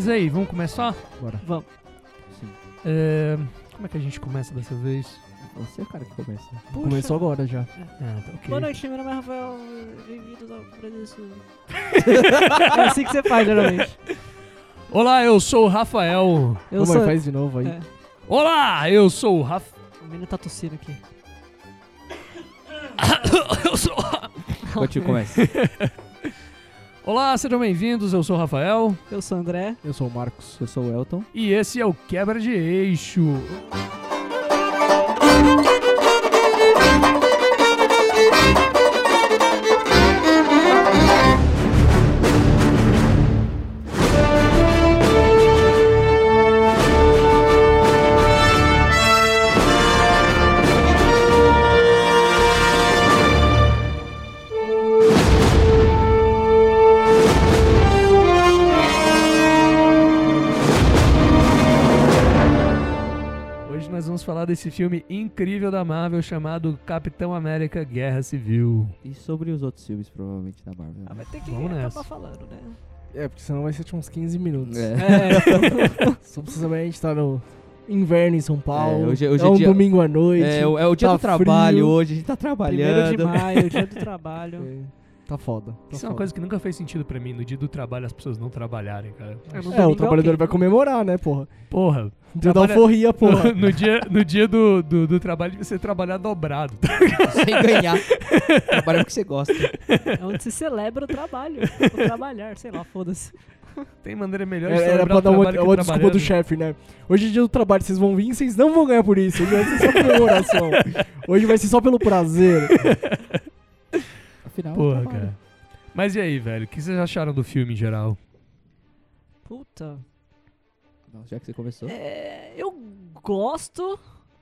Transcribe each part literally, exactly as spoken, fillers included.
Mas aí, vamos começar? Bora. Vamos. Sim. É, como é que a gente começa dessa vez? Você é o cara que começa. Puxa. Começou agora já. Ah, tá ok. Boa noite, meu nome é Rafael. Bem-vindos ao Brasil. É assim que você faz, geralmente. Olá, eu sou o Rafael. Eu Como sou... é? Faz de novo aí. É, Olá, eu sou o Rafael. o menino tá tossindo aqui. eu sou... Continua, começa. Olá, sejam bem-vindos, eu sou o Rafael. Eu sou o André. Eu sou o Marcos. Eu sou o Elton. E esse é o Quebra de Eixo. Nós vamos falar desse filme incrível da Marvel chamado Capitão América Guerra Civil. E sobre os outros filmes, provavelmente, da Marvel. Ah, vai ter que Vamos acabar nessa. falando, né? É, porque senão vai ser tipo uns quinze minutos. É. É. Só pra você saber, a gente tá no inverno em São Paulo. É, hoje- hoje é é um dia- domingo à noite. É, o- é o dia tá do trabalho frio. hoje, a gente tá Primeiro trabalhando. de maio, dia do trabalho. É, tá foda. Tá Isso é uma foda. coisa que nunca fez sentido pra mim, no dia do trabalho as pessoas não trabalharem, cara. É, no É, o domingo trabalhador ok. vai comemorar, né, porra? Porra, Dia da Trabalha- alforria, porra. no dia, no dia do, do, do trabalho você trabalhar dobrado. Sem ganhar. Trabalhar porque você gosta. É onde se celebra o trabalho. O trabalhar, sei lá, foda-se. Tem maneira melhor de Era, era celebrar pra o dar uma, trabalho que uma desculpa do trabalhando. chefe, né? Hoje é dia do trabalho, vocês vão vir e vocês não vão ganhar por isso. Hoje vai ser só comemoração. Hoje vai ser só pelo prazer. Afinal, Porra, trabalho. cara. Mas e aí, velho? O que vocês acharam do filme em geral? Puta. Não, já que você começou. É, eu gosto,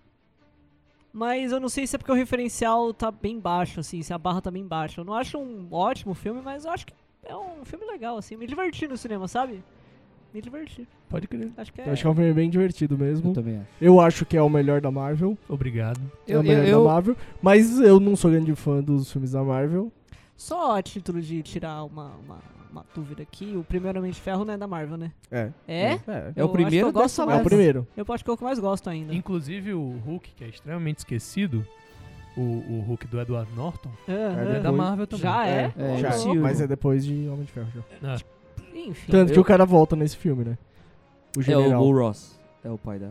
mas eu não sei se é porque o referencial tá bem baixo, assim, se a barra tá bem baixa. Eu não acho um ótimo filme, mas eu acho que é um filme legal, assim. Me diverti no cinema, sabe? Me diverti. Pode crer. Acho que é... Eu acho que é um filme bem divertido mesmo. Eu também acho. Eu acho que é o melhor da Marvel. Obrigado. É o Eu- melhor eu- da Marvel. Mas eu não sou grande fã dos filmes da Marvel. Só a título de tirar uma, uma, uma dúvida aqui, o primeiro Homem de Ferro não é da Marvel, né? É. É? É, É Eu o primeiro acho que eu gosto dessa é mais. o primeiro. Eu acho que é o que eu mais gosto ainda. Inclusive o Hulk, que é extremamente esquecido, o, o Hulk do Edward Norton, É, É é é. da depois- Marvel também. Já é? É, Já, Ô, sim. louco. mas é depois de Homem de Ferro. Já. Ah, Enfim. Tanto que eu- o cara volta nesse filme, né? O É o general. Bull Ross. É o pai da...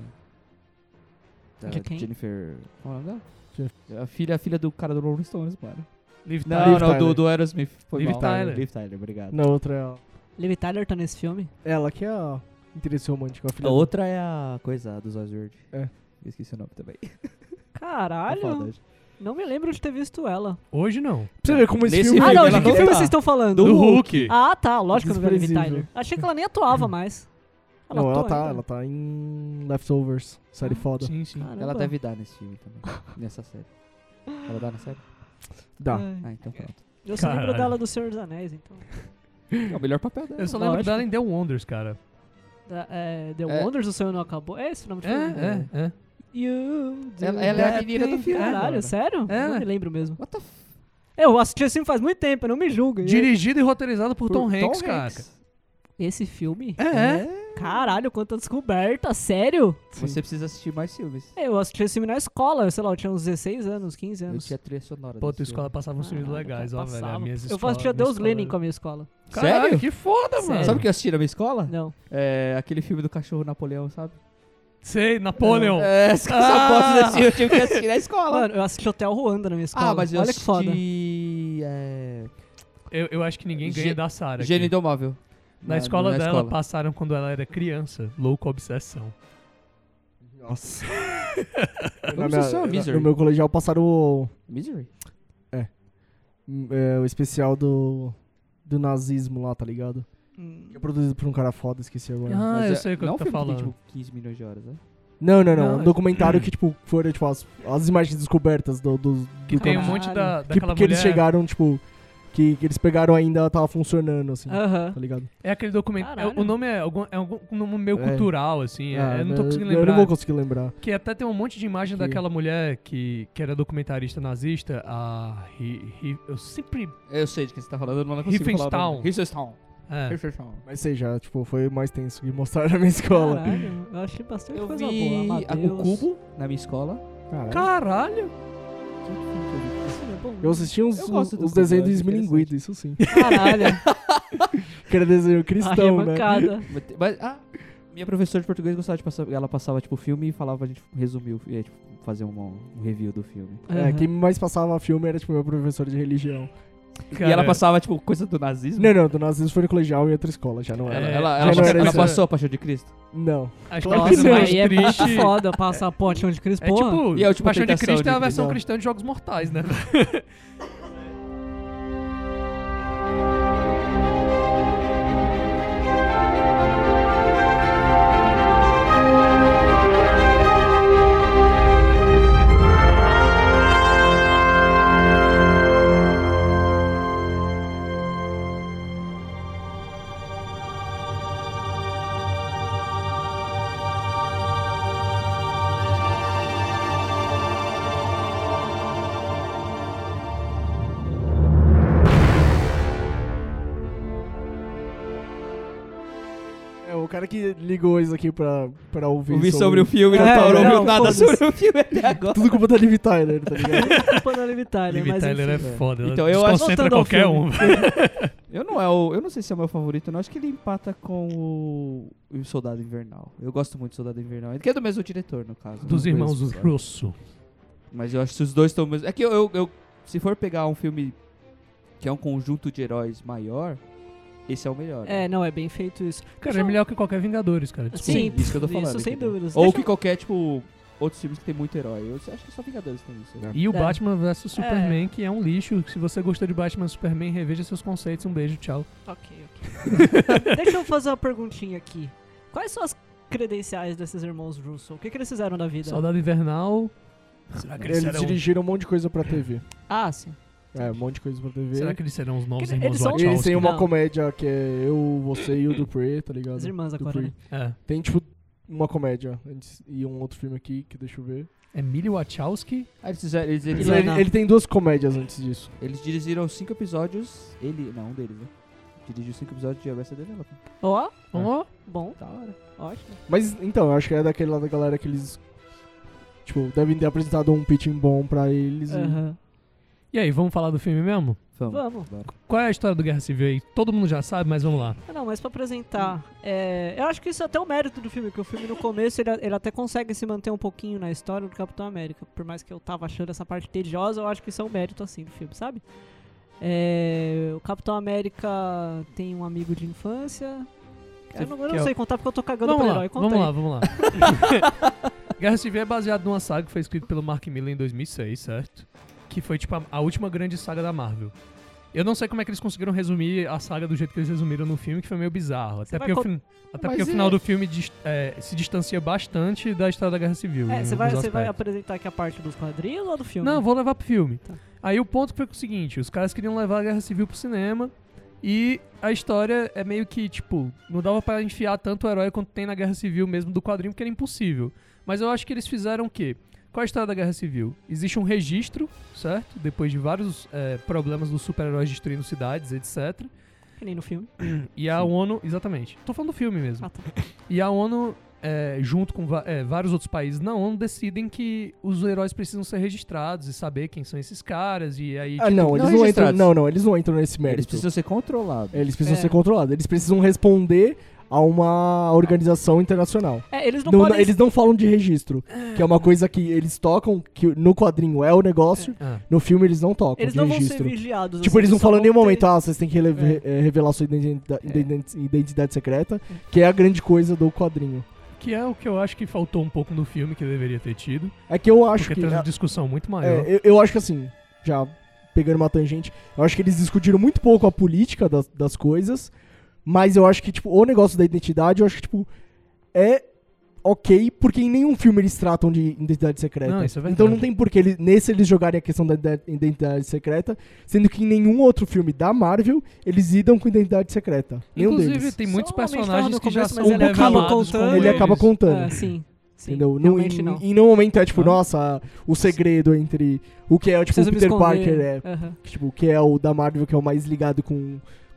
da De quem? Jennifer... Qual é o nome dela? Jennifer. A filha, a filha do cara do Rolling Stones, mano. Liv Não, Tyler. Liv não, Tyler. do, do Aerosmith. Foi Liv mal. Tyler. Liv Tyler, obrigado. Na outra é a... Liv Tyler tá nesse filme? Ela que é a interesse romântico. A filha A dele. outra é a coisa a dos Olhos Verdes. É. Eu esqueci o nome também. Tá Caralho, foda. não me lembro de ter visto ela. Hoje não. Pra você ver como esse Nesse filme... Ah, não, ela de que não filme tá. vocês estão falando? Do Hulk. Ah, tá, lógico que eu não vi a Liv Desprezível. Tyler. Achei que ela nem atuava mais. Não, ela atua tá, ainda? ela tá em Leftovers, série Ah, foda. Sim, sim. Caramba. Ela deve dar nesse filme também. Nessa série. Ela dá na série? Dá. Ai, Ah, então pronto. eu só lembro Caralho. dela do Senhor dos Anéis, então. É o melhor papel dela. Eu só lembro Lógico. dela em The Wonders, cara. Da- é, The É. Wonders, o sonho não acabou. É esse o nome do É, filme? é, é. You do Ela- ela é a that menina do thing. filme, Caralho, mano. sério? É. Não me lembro mesmo. What the f... Eu assisti esse filme faz muito tempo, não me julga. Dirigido e roteirizado por, Tom Hanks, cara. Esse filme? É, é. Caralho, quanta descoberta, sério? Você precisa assistir mais filmes. Eu assisti esse filme na escola, sei lá, eu tinha uns dezesseis anos, quinze Eu anos. tinha trilha sonora. Pô, desse tua escola filme. passava uns filmes Caralho, legais, ó, velho. passava. As minhas Eu escolas- assistia minha Deus escola Lenin era- com a minha escola. Caralho, Sério? que foda, mano. Sério. Sabe o que eu assisti na minha escola? Não. É aquele filme do cachorro Napoleão, sabe? Sei, Napoleon. É, essa Ah! bosta desse filme eu tive que assistir na escola. Mano, eu assisti Hotel Ruanda na minha escola. ah, mas eu Olha que foda. assisti... É... Eu, eu acho que ninguém ganha Ge- da Sarah. Gênio aqui. Indomável. Na escola na dela escola. passaram quando ela era criança. Louca Obsessão. Nossa. Como Na se minha- chama? na- Misery. no meu colegial passaram o, Misery? é, o especial do, do nazismo lá, tá ligado? Hum. Que é produzido por um cara foda, esqueci agora. Ah, Mas eu é- sei o que não tu é um tá filme que tem, falando. tipo, quinze milhões de horas, né? Não, não, não. Não, um é- documentário que, tipo, foram, tipo, as, as imagens descobertas do, do, Que do tem um campo. monte da, que, daquela que eles mulher... chegaram, tipo... Que, que eles pegaram ainda, tava funcionando, assim, Aham. tá ligado? É aquele documentário. Caralho. O nome é algum, é algum nome meio É. cultural, assim. é, Ah, eu não tô né, conseguindo Eu lembrar. não vou conseguir lembrar. Que até tem um monte de imagem Que- daquela mulher que, que era documentarista nazista, a... Hi- Hi- eu sempre... Eu sei de quem você tá falando, eu não consigo falar o Riefenstahl. nome. Riefenstahl. É. Mas sei já, tipo, foi o mais tenso que mostraram na minha escola. Caralho, eu achei bastante Eu coisa vi boa. a- o Amadeus. Cubo na minha escola. Caralho. Caralho! Esse filme é bom. Eu assisti uns, Eu gosto os dos desenhos do episódios, Smilinguido, isso sim. Caralho. Que era desenho cristão, né? Arremancada. Mas, mas, ah, minha professora de português gostava de passar. Ela passava, tipo, filme e falava, a gente resumiu, e, tipo, fazer uma, um review do filme. É, Aham. quem mais passava filme era, tipo, meu professor de religião. E ela passava, tipo, coisa do nazismo. Não, não, do nazismo foi no colegial em outra escola, já não É, era. Ela, ela, já ela, não passou, era ela isso. passou a Paixão de Cristo? Não. Acho Claro que que a coisa não. mais Aí é muito triste... foda passar a ponte de Cristo. É tipo, E a última Paixão de tentação Cristo é a de versão Cristo. cristã de Jogos Mortais, né? É, o cara que ligou isso aqui pra, pra ouvir, Ouvi sobre o filme, É, não, tá, não não, ouviu nada foda-se. sobre o filme até agora. Tudo culpa da Liv Tyler, tá ligado? Culpa da Liv Tyler, Liv mas Tyler é enfim. foda. Então, ela eu acho- desconcentra Voltando ao qualquer filme. um. Eu não, é o, eu não sei se é o meu favorito, não. Acho que ele empata com o, o Soldado Invernal. Eu gosto muito do Soldado Invernal. Que é do mesmo diretor, no caso. Dos Não irmãos conheço, Russo. Mas eu acho que os dois estão mesmo. É que eu, eu, eu- se for pegar um filme que é um conjunto de heróis maior, esse é o melhor. É, não, é bem feito isso. Cara, Deixa é eu- melhor que qualquer Vingadores, cara. Desculpa. Sim, isso que eu tô falando. Isso, sem entendeu? dúvidas. Ou Deixa que eu- qualquer, tipo, outros filmes que tem muito herói. Eu acho que só Vingadores tem isso. né? E o É. Batman versus É. Superman, que é um lixo. Se você gostou de Batman e Superman, reveja seus conceitos. Um beijo, tchau. Ok, ok. Deixa eu fazer uma perguntinha aqui. Quais são as credenciais desses irmãos Russo? O que, que eles fizeram da vida? Soldado Invernal. Será que eles, Eles serão... dirigiram um monte de coisa pra T V. Ah, sim. É, um monte de coisa pra T V. Será que eles serão os novos Que- irmãos eles são- E eles Wachowski? têm uma Não. comédia que é eu, você e o Dupree, tá ligado? As irmãs agora, Dupree. né? É. Tem, tipo, uma comédia antes, e um outro filme aqui, que deixa eu ver. Emílio Wachowski. Ah, eles, fizeram, eles, eles, Ele- Ele, ele tem duas comédias antes disso. eles dirigiram cinco episódios. Ele. Não, um deles, né? Dirigiu cinco episódios de Arrested Development. Ó, Ó, bom, Da hora. ótimo. Mas, então, eu acho que é daquele lá da galera que eles, tipo, devem ter apresentado um pitching bom pra eles. e- Aham. e aí, vamos falar do filme mesmo? Vamos. Vamos. Bora. Qual é a história do Guerra Civil aí? Todo mundo já sabe, mas vamos lá. Ah, Não, mas pra apresentar, é, eu acho que isso é até o mérito do filme, que o filme no começo ele, ele até consegue se manter um pouquinho na história do Capitão América. Por mais que eu tava achando essa parte tediosa, eu acho que isso é um mérito assim do filme, sabe? É, o Capitão América tem um amigo de infância. Eu não, eu não que é o- sei contar porque eu tô cagando Vamos pro lá, herói. Conta vamos aí. lá, vamos lá. Guerra Civil é baseado numa saga que foi escrita pelo Mark Miller em dois mil e seis, certo? Que foi, tipo, a, a última grande saga da Marvel. Eu não sei como é que eles conseguiram resumir a saga do jeito que eles resumiram no filme, que foi meio bizarro. Até vai porque, o, co- fin- até Mas porque o é- final do filme dis- é, se distancia bastante da história da Guerra Civil. É, em você vai, alguns você vai aspectos. apresentar aqui a parte dos quadrinhos ou do filme? Não, vou levar pro filme. Tá. Aí o ponto foi o seguinte, os caras queriam levar a Guerra Civil pro cinema e a história é meio que, tipo, não dava pra enfiar tanto o herói quanto tem na Guerra Civil mesmo do quadrinho, porque era impossível. Mas eu acho que eles fizeram o quê? Qual é a história da Guerra Civil? Existe um registro, certo? Depois de vários é, problemas dos super-heróis destruindo cidades, etcétera. Que nem no filme. E a ONU, exatamente. Tô falando do filme mesmo. Ah, tá. E a ONU, é, junto com va- é, vários outros países na ONU, decidem que os heróis precisam ser registrados e saber quem são esses caras. E aí, Ah, tipo, não, não eles não entram. registrados. Não, não, eles não entram nesse mérito. Eles precisam ser controlados. Eles precisam É. ser controlados. Eles precisam responder a uma organização internacional. É, eles não Não- podem... eles não falam de registro, que é uma coisa que eles tocam, que no quadrinho é o negócio, ah, no filme eles não tocam Eles de não vão ser registro. vigiados. Tipo, assim, eles não só falam em nenhum vão ter- momento, ah, vocês têm que rele- eh, revelar sua identidade, identi- identidade secreta, que é a grande coisa do quadrinho. que é o que eu acho que faltou um pouco no filme, que deveria ter tido. É que eu acho Porque que... traz uma é- discussão muito maior. é, eu, eu acho que assim, já pegando uma tangente, eu acho que eles discutiram muito pouco a política das, das coisas, mas eu acho que, tipo, o negócio da identidade, eu acho que, tipo, é ok, porque em nenhum filme eles tratam de identidade secreta. Não, isso é verdade. Então não tem por que eles, nesse eles jogarem a questão da ide- identidade secreta, sendo que em nenhum outro filme da Marvel eles lidam com identidade secreta. Nenhum Inclusive, deles. tem muitos Só o Homem de Ferro personagens no que já começo, são mas ele acaba revelados contando. como Ele eles. acaba contando. É, sim. Sim, Entendeu? No, realmente em, não. em nenhum momento é tipo, Ah. nossa, o segredo entre o que é tipo, Precisa o me Peter esconder. Parker é Aham. tipo, que é o da Marvel, que é o mais ligado com,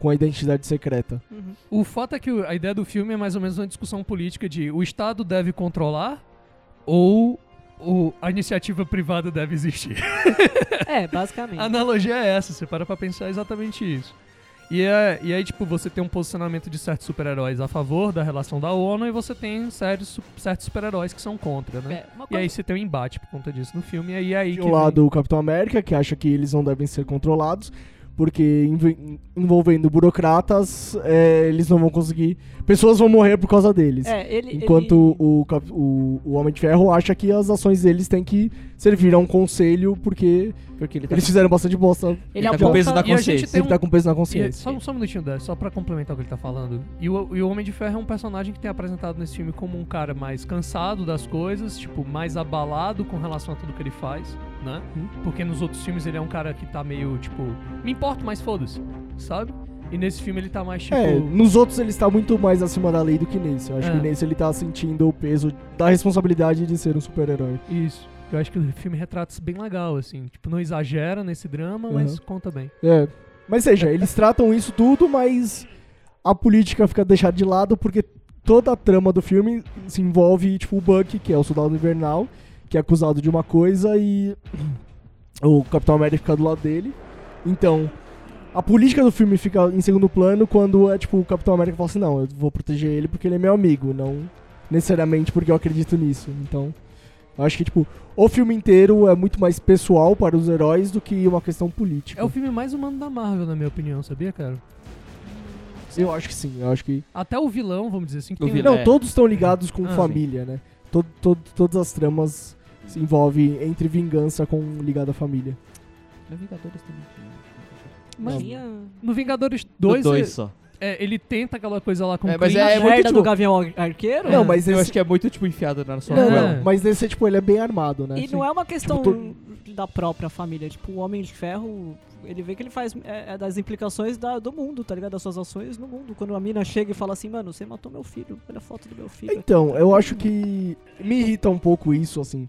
com a identidade secreta. Uhum. O fato é que o- a ideia do filme é mais ou menos uma discussão política de o Estado deve controlar ou o- a iniciativa privada deve existir. É, basicamente. A analogia é essa, você para pra pensar exatamente isso. E, é, e aí, tipo, você tem um posicionamento de certos super-heróis a favor da relação da ONU e você tem certos, su- certos super-heróis que são contra, né? É, uma E aí coisa- você tem um embate por conta disso no filme, e aí é aí De que um vem- lado, o Capitão América, que acha que eles não devem ser controlados, porque env- envolvendo burocratas, é, eles não vão conseguir... Pessoas vão morrer por causa deles. É, ele, Enquanto ele- o, Cap- o, o Homem de Ferro acha que as ações deles têm que servir a um conselho, porque Porque ele tá, eles fizeram bastante bosta. ele ele tá aponta- com peso na E a gente consciência. tem Ele tá com peso na E, consciência. só, só um minutinho, Dé, só pra complementar o que ele tá falando. E o, e o Homem de Ferro é um personagem que tem apresentado nesse filme como um cara mais cansado das coisas, tipo, mais abalado com relação a tudo que ele faz, né? Hum. Porque nos outros filmes ele é um cara que tá meio, tipo, me importo, mas foda-se, sabe? E nesse filme ele tá mais, tipo... É, nos outros ele está muito mais acima da lei do que nesse. Eu acho É. que nesse ele tá sentindo o peso da responsabilidade de ser um super-herói. Isso. Eu acho que o filme retrata isso bem legal, assim. Tipo, não exagera nesse drama, mas Uhum. conta bem. É. Mas seja, eles tratam isso tudo, mas a política fica deixada de lado porque toda a trama do filme se envolve, tipo, o Bucky, que é o soldado invernal, que é acusado de uma coisa e o Capitão América fica do lado dele. Então, a política do filme fica em segundo plano quando é, tipo, o Capitão América fala assim, não, eu vou proteger ele porque ele é meu amigo, não necessariamente porque eu acredito nisso. Então, eu acho que, tipo, o filme inteiro é muito mais pessoal para os heróis do que uma questão política. É o filme mais humano da Marvel, na minha opinião, sabia, cara? Eu acho que sim, eu acho que... Até o vilão, vamos dizer assim, que O tem um- vilão. Não, É. todos estão ligados com Ah, família, né? Todo, todo, todas as tramas se envolvem entre vingança com ligado à família. No Vingadores também tinha. Mas tinha... no Vingadores No dois, dois é- só. é, ele tenta aquela coisa lá com É, o mas Clint. é a muito, merda tipo- do Gavião Ar- Arqueiro? Não, mas Eu esse... acho que é muito, tipo, enfiado na sua Não, goela. não, mas nesse, tipo, ele é bem armado, né? E não é uma questão Tipo, da própria família. Tipo, o Homem de Ferro, ele vê que ele faz é, é das implicações da- do mundo, tá ligado? Das suas ações no mundo. Quando a mina chega e fala assim, mano, você matou meu filho, olha a foto do meu filho. Então, eu acho que me irrita um pouco isso, assim.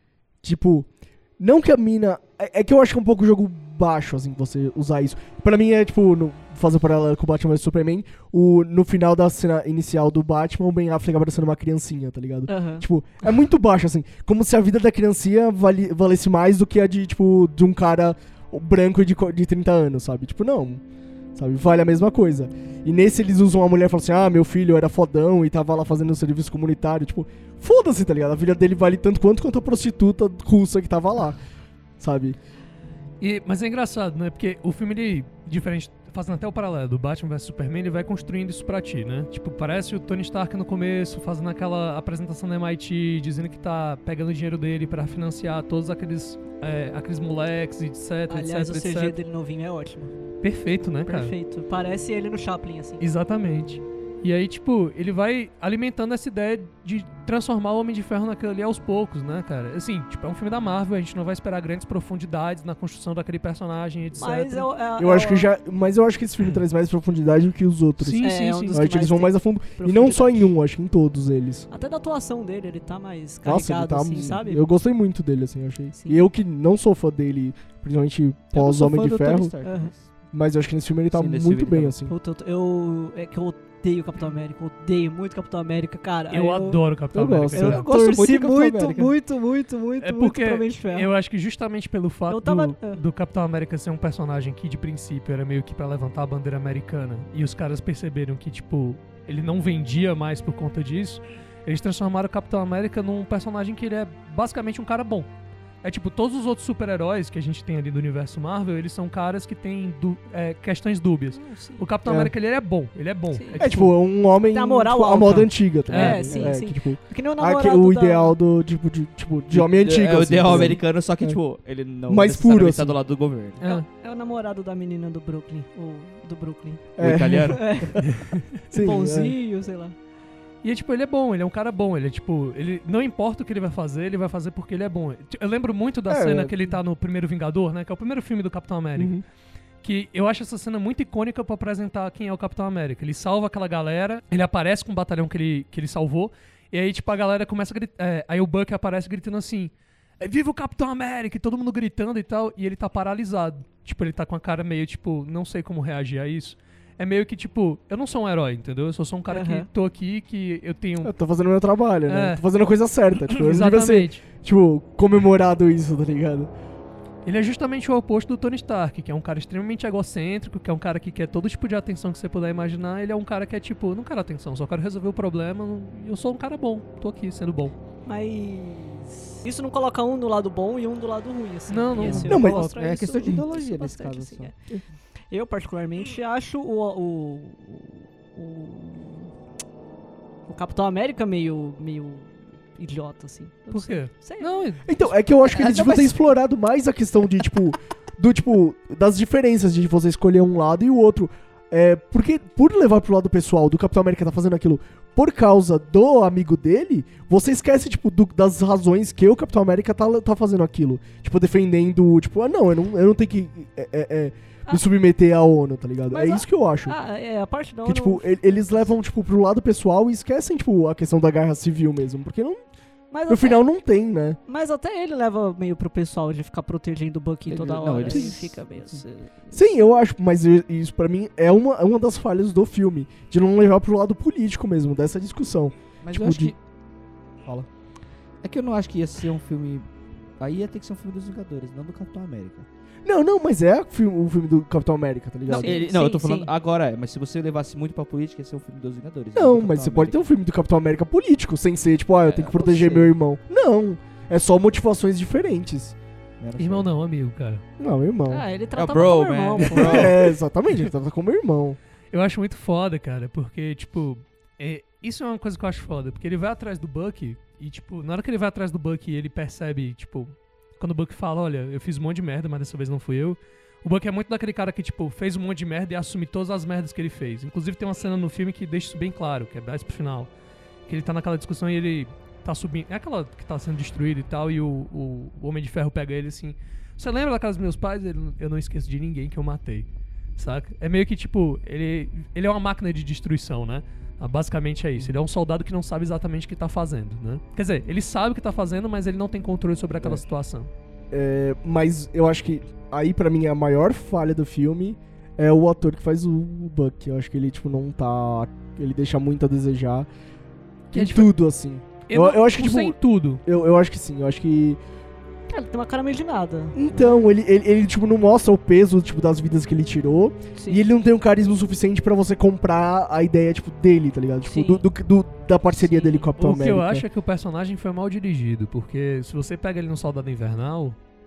Tipo, não que a mina... É, é que eu acho que é um pouco jogo baixo, assim, você usar isso. Pra mim é, tipo, no, fazer por ela com o Batman vs Superman, o, no final da cena inicial do Batman, o Ben Affleck aparecendo uma criancinha, tá ligado? Aham. Tipo, é muito baixo, assim. Como se a vida da criancinha vale, valesse mais do que a de, tipo, de um cara branco de, co- de trinta anos, sabe? Tipo, não. Sabe? Vale a mesma coisa. E nesse eles usam uma mulher e falam assim, ah, meu filho era fodão e tava lá fazendo um serviço comunitário. Tipo, foda-se, tá ligado? A filha dele vale tanto quanto quanto a prostituta russa que tava lá. Sabe? E- mas é engraçado, né? Porque o filme, ele, diferente, fazendo até o paralelo do Batman vs Superman, ele vai construindo isso pra ti, né? Tipo, parece o Tony Stark no começo, fazendo aquela apresentação da M I T, dizendo que tá pegando o dinheiro dele pra financiar todos aqueles, é, aqueles moleques, etc, Aliás, etc, o C G etcétera. dele novinho é ótimo. Perfeito, né, cara? Perfeito. Parece ele no Chaplin, assim. Exatamente. E aí, tipo, ele vai alimentando essa ideia de transformar o Homem de Ferro naquilo ali aos poucos, né, cara? Assim, tipo, é um filme da Marvel, a gente não vai esperar grandes profundidades na construção daquele personagem, etcétera. Mas é, o- é, Eu é acho o- que já. Mas eu acho que esse filme traz mais profundidade do que os outros. Sim, É, sim, é um sim. dos Eu acho que eles vão tem mais a fundo. E não só em profundidade. um, acho que em todos eles. Até da atuação dele, ele tá mais Nossa, ele carregado, tá. assim, sabe? Eu gostei muito dele, assim, eu achei. Sim. E eu que não sou fã dele, principalmente Eu não pós sou Homem fã de do Tony Ferro, Stark, Aham. mas- mas eu acho que nesse filme ele tá Sim, nesse muito filme bem, ele tá- assim. Puta, eu, eu- é que eu odeio o Capitão América, eu odeio muito Capitão América, cara. Eu, adoro o Capitão eu América. gosto, Eu cara. eu gosto torci muito, muito muito, Capitão América. muito, muito, muito, É muito porque pro Homem de Ferro. Eu acho que justamente pelo fato Eu tava- do, é. do Capitão América ser um personagem que, de princípio, era meio que pra levantar a bandeira americana, e os caras perceberam que, tipo, ele não vendia mais por conta disso, eles transformaram o Capitão América num personagem que ele é basicamente um cara bom. É tipo, todos os outros super-heróis que a gente tem ali do universo Marvel, eles são caras que têm du- é, questões dúbias. Não, sim. O Capitão É. América, ele é bom, ele é bom. Sim. É tipo, um homem Tem a moral tipo, a alta. moda antiga, tá É, ligado? sim, sim. Que, tipo, É que nem o ah, que namorado o da- ideal do, tipo, de, tipo, de homem antigo. É o assim, ideal tá americano, só que, É. tipo, ele não Mais necessariamente puro, tá assim. do lado do governo. É. É, o- é o namorado da menina do Brooklyn, ou do Brooklyn. O italiano? É, Sim, é. bonzinho, sei lá. E é tipo, ele é bom, ele é um cara bom, ele é tipo, ele não importa o que ele vai fazer, ele vai fazer porque ele é bom. Eu lembro muito da É, cena é. que ele tá no primeiro Vingador, né, que é o primeiro filme do Capitão América, Uhum. que eu acho essa cena muito icônica pra apresentar quem é o Capitão América. Ele salva aquela galera, ele aparece com o batalhão que ele, que ele salvou, e aí tipo, a galera começa a gritar, é, aí o Buck aparece gritando assim, "É, viva o Capitão América!" E todo mundo gritando e tal, e ele tá paralisado. Tipo, ele tá com a cara meio tipo, não sei como reagir a isso. é meio que, tipo, eu não sou um herói, entendeu? Eu só sou um cara Uhum. que tô aqui, que eu tenho... Eu tô fazendo o meu trabalho, né? É. Tô fazendo a coisa certa. Tipo, eu não devia ser, Exatamente. tipo, comemorado isso, tá ligado? Ele é justamente o oposto do Tony Stark, que é um cara extremamente egocêntrico, que é um cara que quer todo tipo de atenção que você puder imaginar. Ele é um cara que é tipo, não quero atenção, só quero resolver o problema. E eu sou um cara bom, tô aqui sendo bom. Mas isso não coloca um do lado bom e um do lado ruim, assim. Não, não. E esse Não, mas mostra é isso- questão de ideologia isso nesse bastante, caso, assim, só. é. Eu, particularmente, acho o, o, o, o Capitão América meio, meio idiota, assim. Eu Por sei- quê? Sei. Não, Então, é que eu acho que É, eles não, deviam ter mas- explorado mais a questão de, tipo, do tipo, das diferenças de você escolher um lado e o outro. É, porque, por levar pro lado pessoal do Capitão América tá fazendo aquilo por causa do amigo dele, você esquece, tipo, do- das razões que o Capitão América tá, tá fazendo aquilo. Tipo, defendendo, tipo, ah, não, eu não, eu não tenho que é, é, é, me Ah. submeter à ONU, tá ligado? Mas É a- isso que eu acho. Ah, é, a parte da Que, ONU... tipo, e- eles levam, tipo, pro lado pessoal e esquecem, tipo, a questão da guerra civil mesmo. Porque não, mas, no até, final não tem, né? mas até ele leva meio pro pessoal de ficar protegendo o Bucky Ele- toda não, hora. ele- Ele fica meio... assim. Sim, eu acho, mas i- isso pra mim é uma, é uma das falhas do filme. De não levar pro lado político mesmo, dessa discussão. Mas Tipo, eu acho de- que... Fala. É que eu não acho que ia ser um filme... Aí ia ter que ser um filme dos Vingadores, não do Capitão América. Não, não, mas é o filme, o filme do Capitão América, tá ligado? Sim, Ele- não, eu tô sim, falando sim. agora, é, mas se você levasse muito pra política, ia ser um filme dos Vingadores. Não, mas você pode ter um filme do Capitão América político, sem ser, tipo, ah, eu É, tenho que não proteger sei. meu irmão. Não, é só motivações diferentes. irmão não, amigo, cara. Não, irmão. Ah, ele É o tratava bro, como irmão, man. pô. Bro. É, exatamente, ele trata como irmão. Eu acho muito foda, cara, porque, tipo, é, isso é uma coisa que eu acho foda, porque ele vai atrás do Bucky e, tipo, na hora que ele vai atrás do Bucky, ele percebe, tipo, quando o Bucky fala, olha, eu fiz um monte de merda, mas dessa vez não fui eu. O Bucky é muito daquele cara que, tipo, fez um monte de merda e assume todas as merdas que ele fez. Inclusive tem uma cena no filme que deixa isso bem claro, que é mais pro final. Que ele tá naquela discussão e ele tá subindo. É aquela que tá sendo destruída e tal, e o, o, o Homem de Ferro pega ele assim. Você lembra da casa dos meus pais? Ele, eu não esqueço de ninguém que eu matei. Saca? É meio que, tipo, ele, ele é uma máquina de destruição, né? Ah, basicamente é isso. Ele é um soldado que não sabe exatamente o que tá fazendo, né? Quer dizer, ele sabe o que tá fazendo, mas ele não tem controle sobre aquela É. situação. É, mas eu acho que aí pra mim a maior falha do filme é o ator que faz o, o Bucky. Eu acho que ele, tipo, não tá... Ele deixa muito a desejar. Que em é, tipo, tudo, assim. Eu- eu acho que, não tipo, sei em tudo. Eu, eu acho que sim, eu acho que... Ah, ele tem uma cara meio de nada. Então, ele, ele, ele, tipo, não mostra o peso, tipo, das vidas que ele tirou. Sim. E ele não tem um carisma suficiente pra você comprar a ideia, tipo, dele, tá ligado? Tipo, Sim. do, do, do- da parceria Sim. dele com o Capitão O que América. eu acho é que o personagem foi mal dirigido, porque se você pega ele no Soldado Invernal,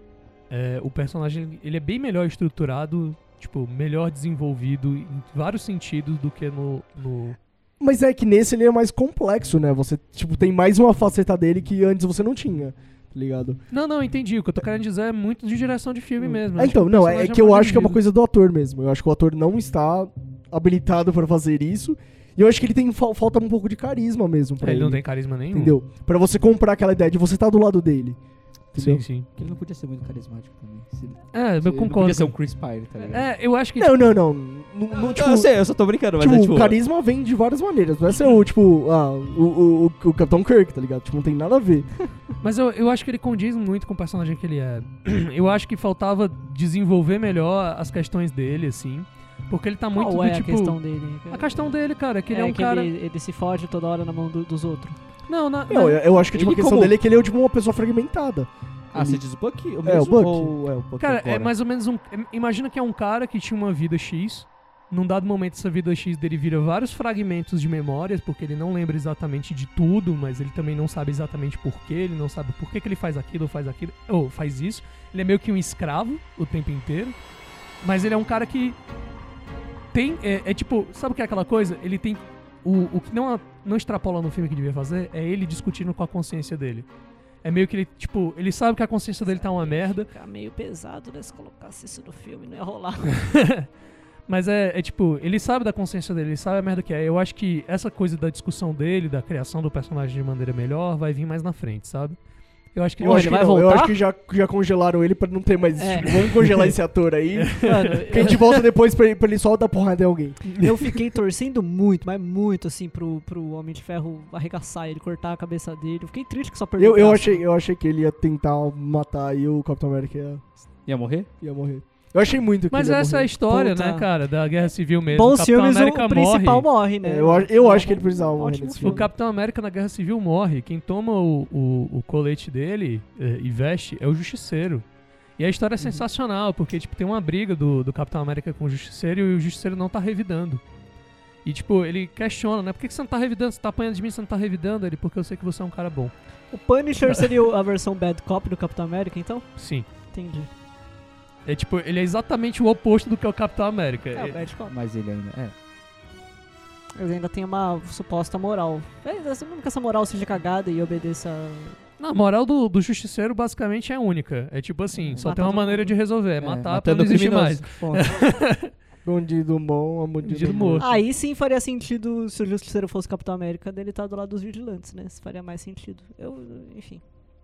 é, o personagem ele é bem melhor estruturado, tipo, melhor desenvolvido em vários sentidos do que no... no... Mas é que nesse ele é mais complexo, né? Você, tipo, tem mais uma faceta dele que antes você não tinha, tá ligado? Não, não, entendi. O que eu tô querendo dizer é muito de direção de filme mesmo. Eu É, acho que então, o não, é personagem que eu mal acho que é uma dirigido. coisa do ator mesmo. Eu acho que o ator não está habilitado pra fazer isso. E eu acho que ele tem fal- falta um pouco de carisma mesmo pra É, ele. ele não tem carisma nenhum. Entendeu? Pra você comprar aquela ideia de você estar do lado dele. Entendeu? Sim, sim. Porque ele não podia ser muito carismático também. Se, É, eu se- ele não concordo. podia ser um Chris Pine, tá ligado? É, eu acho que... Não, não, não. Não, Não, não, tipo, eu sei, eu só tô brincando, mas tipo, é tipo... o carisma vem de várias maneiras. Não é ser o, tipo, ah, o, o, o, o Capitão Kirk, tá ligado? Tipo, não tem nada a ver. Mas eu, eu acho que ele condiz muito com o personagem que ele é. Eu acho que faltava desenvolver melhor as questões dele, assim. Porque ele tá muito Qual do é tipo... a questão dele? A questão dele, cara, é que ele é, um que cara... ele, ele se fode toda hora na mão do- dos outros. Não, na, Não, na- eu, eu acho que tipo, a Ele questão como- dele é que ele é tipo uma pessoa fragmentada. Ah, Ele- você diz o Bucky? O É, mesmo, o Bucky. Ou é o Bucky Cara, é agora? mais ou menos um... Imagina que é um cara que tinha uma vida X. Num dado momento, essa vida X dele vira vários fragmentos de memórias, porque ele não lembra exatamente de tudo, mas ele também não sabe exatamente por quê, ele não sabe por que, que ele faz aquilo ou faz aquilo, ou faz isso. Ele é meio que um escravo o tempo inteiro. Mas ele é um cara que tem... É, é tipo... Sabe o que é aquela coisa? Ele tem... O, o que não, não extrapola no filme que devia fazer é ele discutindo com a consciência dele. É meio que ele, tipo, ele sabe que a consciência dele tá uma merda, Ficar meio pesado, né? Se colocasse isso no filme, não ia rolar. mas é, é tipo, ele sabe da consciência dele, ele sabe a merda que é. Eu acho que essa coisa da discussão dele, da criação do personagem de maneira melhor, vai vir mais na frente, sabe? Eu acho que Eu Pô, acho ele que vai não, eu voltar? acho que já, já congelaram ele pra não ter mais. É. Tipo, vamos congelar esse ator aí. Mano, Que a gente volta depois pra ele, pra ele só dar porrada em alguém. eu fiquei torcendo muito, mas muito, assim, pro, pro Homem de Ferro arregaçar ele, cortar a cabeça dele. Eu fiquei triste que só perdeu Eu, o eu, braço. achei, eu achei que ele ia tentar matar e o Capitão América ia, Ia morrer? ia morrer. Eu achei muito que Mas ele ia essa é a morrer. história, Puta. né, cara, da Guerra Civil mesmo. Bons o Capitão filmes, América o principal morre. morre, né? É, eu, acho- eu acho que ele precisava morrer Ótimo nesse O filme. Capitão América na Guerra Civil morre. Quem toma o, o, o colete dele eh, e veste é o Justiceiro. E a história é sensacional, porque tipo, tem uma briga do, do Capitão América com o Justiceiro e o Justiceiro não tá revidando. E tipo, ele questiona, né? Por que, que você não tá revidando? Você tá apanhando de mim, você não tá revidando? Ele, porque eu sei que você é um cara bom. O Punisher seria a versão bad cop do Capitão América, então? Sim. Entendi. É tipo, ele é exatamente o oposto do que é o Capitão América. É, o É- bad cop. Mas ele ainda. É. Mas ainda tem uma suposta moral. É, mesmo que essa moral seja cagada e obedeça... Não, a moral do, do Justiceiro basicamente é única. É tipo assim, só Matar tem uma todo maneira mundo. de resolver. É É, matar pra matando não existir criminoso. mais. Bandido bom, a bandido Bandido morto. morto. Aí sim faria sentido, se o Justiceiro fosse Capitão América, dele estar do lado dos vigilantes, né? Isso faria mais sentido. Eu, enfim.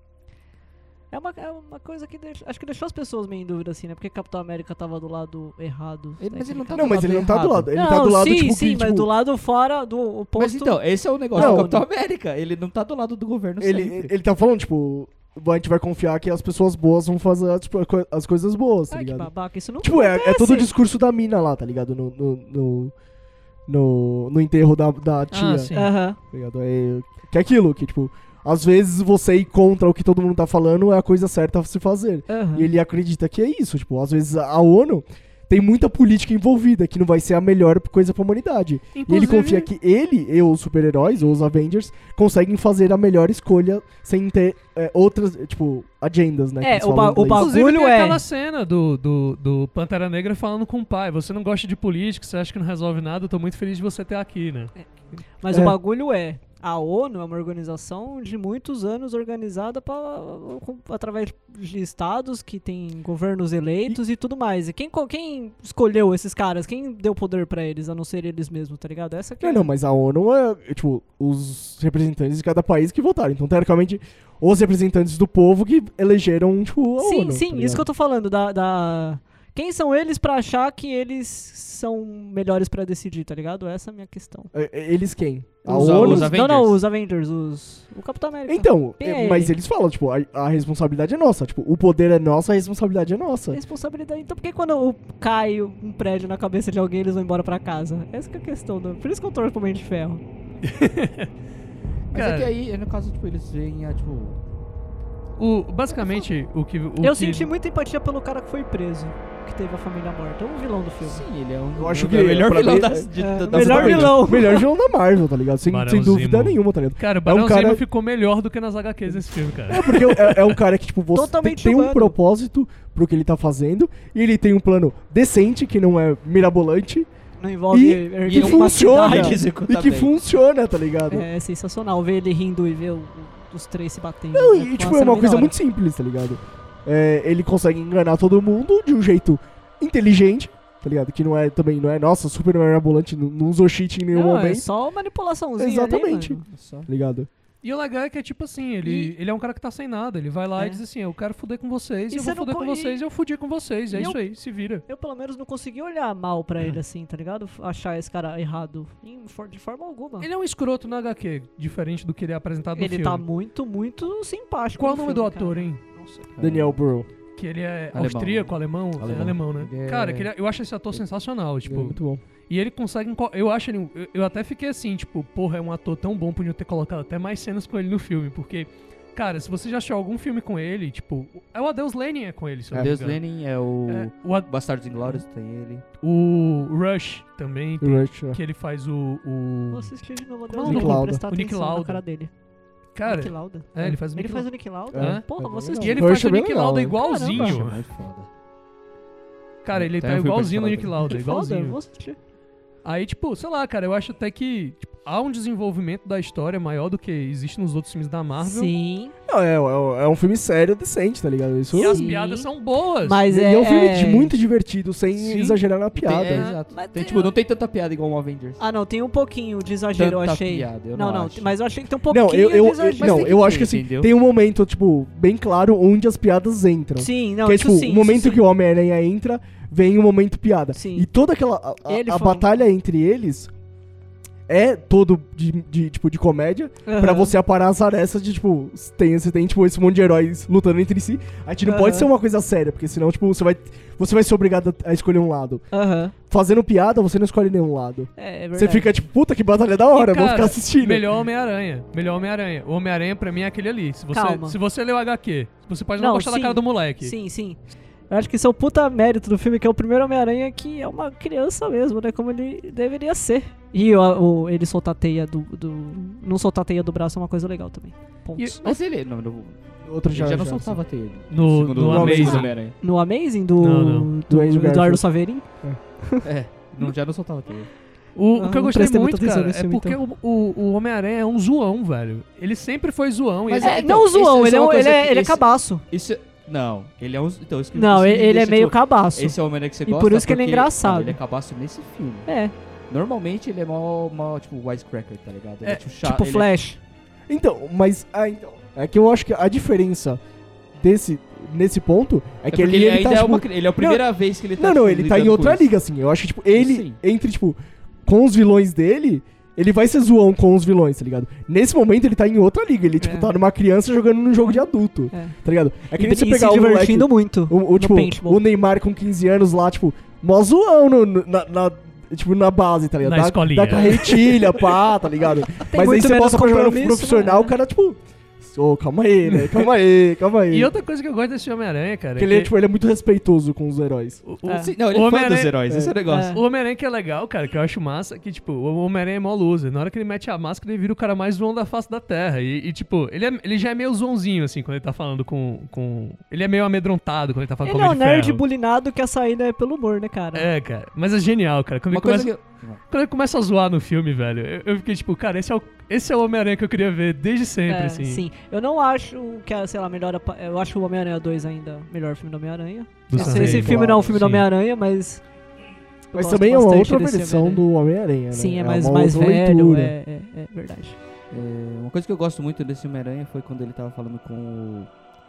É uma, é uma coisa que deixa, acho que deixou as pessoas meio em dúvida, assim, né? Porque Capitão América tava do lado errado. Ele- mas ele não tá Não, do mas lado ele não tá do errado. lado. Ele não, tá do lado, sim, tipo, sim, que, mas tipo, do lado fora do oposto. Mas então, esse é o negócio Não. do Capitão América. Ele não tá do lado do governo ele, sempre. ele tá falando, tipo, a gente vai confiar que as pessoas boas vão fazer tipo, a co- as coisas boas, tá Ai, que ligado? babaca, isso não Tipo, é, é acontece. todo o discurso da mina lá, tá ligado? No, no, no, no, no enterro da, da tia, Ah, sim. Aham. tá ligado? É, que é aquilo, que tipo, às vezes você ir contra o que todo mundo tá falando é a coisa certa a se fazer. aham. E ele acredita que é isso, tipo, às vezes a ONU tem muita política envolvida, que não vai ser a melhor coisa pra humanidade. E ele Inclusive- confia que ele e os super-heróis, ou os Avengers, conseguem fazer a melhor escolha sem ter é, outras, tipo, agendas, né? que É, eles o falam ba- em o inglês. bagulho- Inclusive tem é- aquela cena do, do, do Pantera Negra falando com o pai. Você não gosta de política, você acha que não resolve nada, eu tô muito feliz de você ter aqui, né? Mas É. o bagulho é, a ONU é uma organização de muitos anos organizada pra, com- através de estados que tem governos eleitos e, tudo mais. E quem, co- quem escolheu esses caras? Quem deu poder pra eles, a não ser eles mesmos, tá ligado? Essa que Não, é. não, mas a ONU é, é, tipo, os representantes de cada país que votaram. Então, teoricamente, os representantes do povo que elegeram, tipo, a Sim, ONU. sim, tá isso ligado? que eu tô falando, da, da... Quem são eles pra achar que eles são melhores pra decidir, tá ligado? Essa é a minha questão. É, é, Eles quem? A Os- ONU? os Não, Avengers. não, os Avengers, os... O Capitão América. Então, Quem é, é mas ele? eles falam, tipo, a, a responsabilidade é nossa. Tipo, o poder é nosso, a responsabilidade é nossa. Responsabilidade. Então por que quando o- cai um prédio na cabeça de alguém, eles vão embora pra casa? Essa que é a questão. Do... Por isso que eu torço pro Homem de Ferro. Mas Cara. é que aí, no caso, tipo, eles veem a, tipo... O, basicamente, o que. O eu que- senti muita empatia pelo cara que foi preso, que teve a família morta. É um vilão do filme. Sim, ele é um... Eu acho é que o melhor pra vilão mim, das, é- de, é, da- o das melhor Avengers. vilão. Melhor vilão da Marvel, tá ligado? Sem, sem Barão dúvida Zemo. nenhuma, tá ligado? Cara, o É um Barão cara- Zemo ficou melhor do que nas H Qs desse filme, cara. É porque é, é um cara que, tipo, você tem, Totalmente tem um humano. propósito pro que ele tá fazendo, e ele tem um plano decente, que não é mirabolante, Não envolve E- erguer que uma funciona. cidade. que executa e que bem. funciona, tá ligado? É, sensacional ver ele rindo e ver o- os três se batendo. Não, né? e tipo, Nossa, é uma bem coisa da hora. muito simples, tá ligado? É, ele consegue enganar todo mundo de um jeito inteligente, tá ligado? Que não é também, não é, nossa, super mirabolante, não, não usou cheat em nenhum Não, é momento, só manipulaçãozinha ali, Exatamente. mano. Só. tá ligado? E o legal é que é tipo assim, ele, ele é um cara que tá sem nada. Ele vai lá É. e diz assim, eu quero fuder com vocês, E eu você vou não fuder com co- vocês, e- eu fudi com vocês. É e isso eu- aí, se vira. Eu, pelo menos, não consegui olhar mal pra ele, assim, tá ligado? Achar esse cara errado. Em for- de forma alguma. Ele é um escroto no H Q, diferente do que ele é apresentado no Ele filme. tá muito, muito simpático. Qual o no nome filme, do ator, cara. hein? Não sei. Daniel Burrow. Que ele é Alemão. austríaco, alemão? Alemão. É alemão, né? Ele é- Cara, que ele é- eu acho esse ator sensacional, É tipo... muito bom. E ele consegue... enco- Eu acho ele... eu- Eu até fiquei assim, tipo... Porra, é um ator tão bom, podiam ter colocado até mais cenas com ele no filme, porque... Cara, se você já achou algum filme com ele, tipo... É o Adeus Lenin é com ele, se eu não me Deus engano. Lenin é o... É, o, Ad- Bastardos Inglórios, tem ele. o Rush também, tem, Rush, é. que ele faz o... o- Vou assistir de novo. Como é o Deus, nome vou do- prestar o Nick atenção na Lauda. cara dele. Cara, Nick Lauda. é, ele faz o Ele Nick faz Lauda. o Nick Lauda? É, Porra, é vou bem assistir. E ele Rush faz é o bem Nick legal, Lauda né? igualzinho. Caramba. É muito foda. Cara, ele Tem tá um filme igualzinho no pra Nick falar Lauda, Nick Lauda, igualzinho. vou assistir. Aí, tipo, sei lá, cara, eu acho até que tipo, há um desenvolvimento da história maior do que existe nos outros filmes da Marvel. Sim. Não, é, é, é um filme sério, decente, tá ligado? Isso E as Sim. piadas são boas. Mas E é... é um filme é- de muito divertido, sem Sim. exagerar na piada. Tem, é, né? exato. Mas Tem, tem- tipo, não tem tanta piada igual o Avengers. Ah, não, tem um pouquinho de exagero, eu Tanta achei. piada, eu não, não não, acho. mas eu achei que tem um pouquinho Não, eu, eu, de eu- exagero. não, tem que eu ter, acho que assim, entendeu? tem um momento, tipo, bem claro onde as piadas entram. Sim, não, que é isso tipo, sim, o isso momento sim. que o Homem-Aranha entra, vem o momento piada. Sim. E toda aquela. A, a- Ele a foi um- batalha entre eles é todo de, de, tipo, de comédia, Aham. pra você aparar as arestas de, tipo, tem, você tem, tipo, esse monte de heróis lutando entre si. A gente não Aham. pode ser uma coisa séria, porque senão, tipo, você vai, você vai ser obrigado a escolher um lado. Aham. Fazendo piada, você não escolhe nenhum lado. É, é verdade. Você fica, tipo, puta que batalha da hora, E, vou cara, ficar assistindo. Melhor Homem-Aranha. Melhor Homem-Aranha. O Homem-Aranha pra mim é aquele ali. Se você, Calma. se você lê o H Q, você pode não, Não, gostar da sim. cara do moleque. Sim, sim. Eu acho que isso é o puta mérito do filme, que é o primeiro Homem-Aranha que é uma criança mesmo, né? Como ele deveria ser. E o, o- ele soltar a teia do, do... Não soltar a teia do braço é uma coisa legal também. Pontos. Mas ele, não, no, Outro ele já, já, não já, soltava a teia. No, Segundo no o Amazing. Amazing Homem-Aranha. No Amazing do, Não, não. do, Do Andrew Eduardo Garfield. Saverin? É, não, já não soltava a teia. O, Ah, o que eu não gostei prestei muito, muita atenção cara, nesse é filme, porque então. o, o, o Homem-Aranha é um zoão, velho. Ele sempre foi zoão. e Mas ele- É, então, não esse- zoão, essa ele é é, uma um- coisa ele é, que ele é esse- cabaço. Isso, não, ele é um... Então, isso que Não, isso ele, me ele é deixa, meio tipo, cabaço. Esse é o Homem-Aranha que você E gosta por isso que ele é porque- engraçado. Não, ele é cabaço nesse filme. É, Normalmente ele é mó, mó tipo, wisecracker, tá ligado? Ele É, é, tipo, chato, tipo ele é- Flash. Então, mas... Ah, então. É que eu acho que a diferença desse... Nesse ponto, é É que porque ele, ele, ele ainda tá, é tipo, uma cri- ele é a primeira vez que ele tá Não, não, tipo, ele tá em lidando outra com isso. liga, assim. Eu acho que, tipo, ele, Sim. entre, tipo, com os vilões dele, ele vai ser zoão com os vilões, tá ligado? Nesse momento, ele tá em outra liga. Ele, tipo, É. tá numa criança jogando num jogo de adulto, É. tá ligado? É que E, nem você e pegar se o moleque, divertindo muito. o, o, no tipo, paintball. o Neymar com quinze anos lá, tipo, mó zoão no, no- na, na- tipo, na base, tá ligado? Na Da- escolinha. Da carretilha, pá, tá ligado? Mas aí muito você menos bota pra jogar no compromisso, profissional, né? o cara, tipo... Ô, calma aí, né? Calma aí, calma aí. E outra coisa que eu gosto desse Homem-Aranha, cara, Porque é ele, é, que tipo, ele é muito respeitoso com os heróis. o, o- É. Sim, não, ele O é fã Homem-Aranha- dos heróis, esse é o negócio. É. o Homem-Aranha que é legal, cara, que eu acho massa, que, tipo, o Homem-Aranha é mó loser. Na hora que ele mete a máscara, ele vira o cara mais zoão da face da Terra. E, e, tipo, ele, é- ele já é meio zoãozinho, assim, quando ele tá falando com... com... Ele é meio amedrontado quando ele tá falando Ele com é o um Homem de nerd Ferro. bulinado que a saída é pelo humor, né, cara? É, cara. Mas é genial, cara. Quando, Uma ele coisa começa, que eu... quando ele começa a zoar no filme, velho, eu, eu fiquei tipo, cara, esse é o, esse é o Homem-Aranha que eu queria ver desde sempre, É, assim. sim. Eu não acho que, a, sei lá, melhor... apa- Eu acho o Homem-Aranha dois ainda o melhor filme do Homem-Aranha. Do Esse, Sam esse Raimi. filme não é um filme do Sim. Homem-Aranha, mas... eu Mas gosto também é uma bastante outra desse versão Homem-Aranha. do Homem-Aranha, né? Sim, é mais, uma mais outra velho, leitura. é, é, é verdade. É, uma coisa que eu gosto muito desse Homem-Aranha foi quando ele tava falando com o-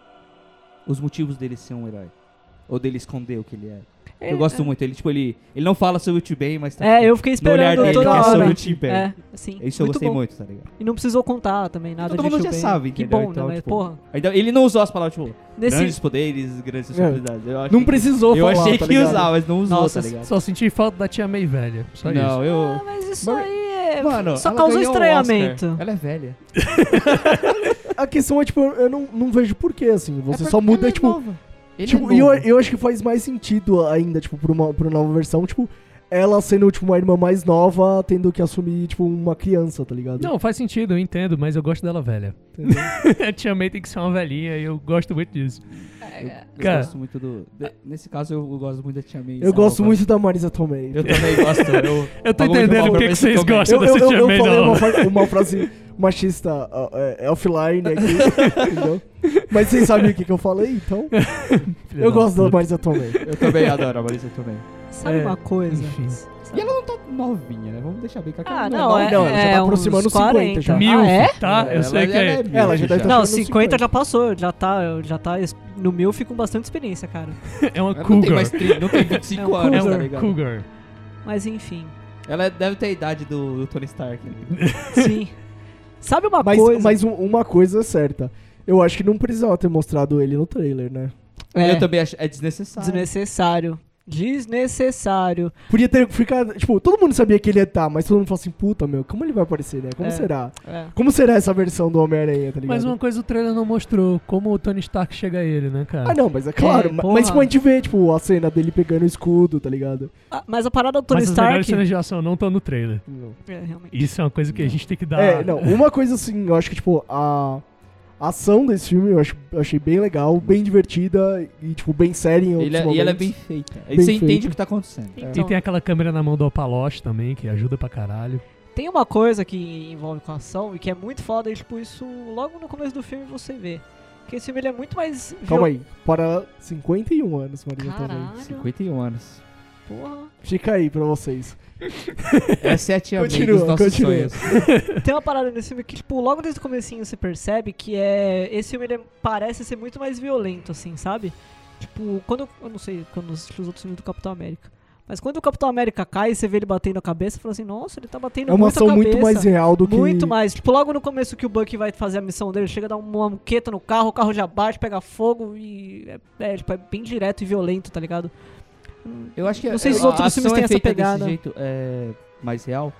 os motivos dele ser um herói. Ou dele esconder o que ele é. Eu gosto muito. Ele, tipo, ele, ele não fala sobre o T-Ben, mas tá É, tipo, eu fiquei no olhar esperando dele toda que é hora. sobre o T-Ben. É, sim. Isso eu muito gostei bom. muito, tá ligado? E não precisou contar também nada Todo de mundo já Tio Ben. sabe, Que entendeu? bom, Então, né? Mas, tipo, porra. Ainda- Ele não usou as palavras, tipo, Nesse... grandes poderes, grandes responsabilidades. Eu acho Não que- precisou Eu falar, achei tá que ia ligado? usar, mas não usou, Nossa, tá ligado? Só senti falta da tia May velha. Só não, isso. eu... Ah, mas isso Mas- aí é... Mano, só ela causou ganhou o estranhamento. Oscar. Ela é velha. A questão é, tipo, eu não, não vejo porquê, assim. Você É só porque muda, ela é tipo... nova. Ele tipo é e eu, novo. eu acho que faz mais sentido ainda, tipo, pra uma, pra uma nova versão, tipo... Ela sendo, tipo, uma irmã mais nova, tendo que assumir, tipo, uma criança, tá ligado? Não, faz sentido, eu entendo, mas eu gosto dela velha. Entendeu? A tia May tem que ser uma velhinha e eu gosto muito disso. Eu, eu Cara. gosto muito do... de- nesse caso, eu, eu gosto muito da Tia May. Eu sabe? gosto muito da Marisa Tomei. Eu também gosto. Eu, Eu tô falo muito entendendo mal por pra que que Marisa vocês Tomei. gostam Eu, dessa eu, eu, tia eu May, falei não. uma, fra- uma frase machista uh, é, offline aqui, entendeu? Mas vocês sabem o que, que eu falei, então... Filha Eu da gosto da puta. Marisa Tomei. Eu também adoro a Marisa Tomei. Sabe É, uma coisa? enfim. E ela não tá novinha, né? Vamos deixar bem claro que Ah, ela não, nova. é, não, ela já é tá uns aproximando os cinquenta quarenta. já. Mil, Ah, é? tá? Eu Ela- sei que ela é. milf Ela já deve já. tá Não, chegando nos cinquenta cinquenta. já passou, já tá, já tá no milf com bastante experiência, cara. É uma Ela não tem cougar. mais trinta, não tem vinte e cinco É um anos, É tá uma ligado? cougar. Mas enfim, Ela deve ter a idade do, do Tony Stark. né? sim. Sabe uma Mas, coisa? mas um- uma coisa é certa. Eu acho que não precisava ter mostrado ele no trailer, né? é Eu também acho. É desnecessário. desnecessário. Desnecessário. Podia ter ficado... Tipo, todo mundo sabia que ele ia estar, mas todo mundo falou assim, puta, meu, como ele vai aparecer, né? Como É. será? É. Como será essa versão do Homem-Aranha, tá ligado? Mas uma coisa o trailer não mostrou, como o Tony Stark chega a ele, né, cara? Ah, não, mas é claro. É, ma- porra. mas tipo, a gente vê, tipo, a cena dele pegando o escudo, tá ligado? Ah, mas a parada do Tony Mas as melhores Stark... cenas de ação não estão no trailer. É, realmente. Isso é uma coisa que a gente tem que dar... É, não, uma coisa assim, eu acho que, tipo, a... a ação desse filme eu, acho, eu achei bem legal, bem divertida e, tipo, bem séria em outros Ele é- e momentos. ela é bem feita. Aí Bem você entende feita. o que tá acontecendo. E Então, tem aquela câmera na mão do Opaloche também, que ajuda pra caralho. tem uma coisa que envolve com a ação e que é muito foda, e tipo, isso logo no começo do filme você vê. Que esse filme ele é muito mais... Calma viol- aí, para cinquenta e um anos, Maria também. Caralho, cinquenta e um anos. porra. Fica aí pra vocês. Essa é a Tia May Continua, dos nossos continua. sonhos. Tem uma parada nesse filme que, tipo, logo desde o comecinho você percebe que é... Esse filme ele parece ser muito mais violento, assim, sabe? Tipo, quando... Eu não sei quando eu assisti os outros filmes do Capitão América. Mas quando o Capitão América cai e você vê ele batendo a cabeça, você fala assim, nossa, ele tá batendo É uma muito a ação cabeça. muito mais real do que... Muito mais. Tipo, logo no começo que o Bucky vai fazer a missão dele, chega a dar uma muqueta no carro, o carro já bate, pega fogo e... É, é, tipo, é bem direto e violento, tá ligado? Eu acho que Não sei se os a outros ação filmes têm é essa feita pegada. desse jeito é, mais real.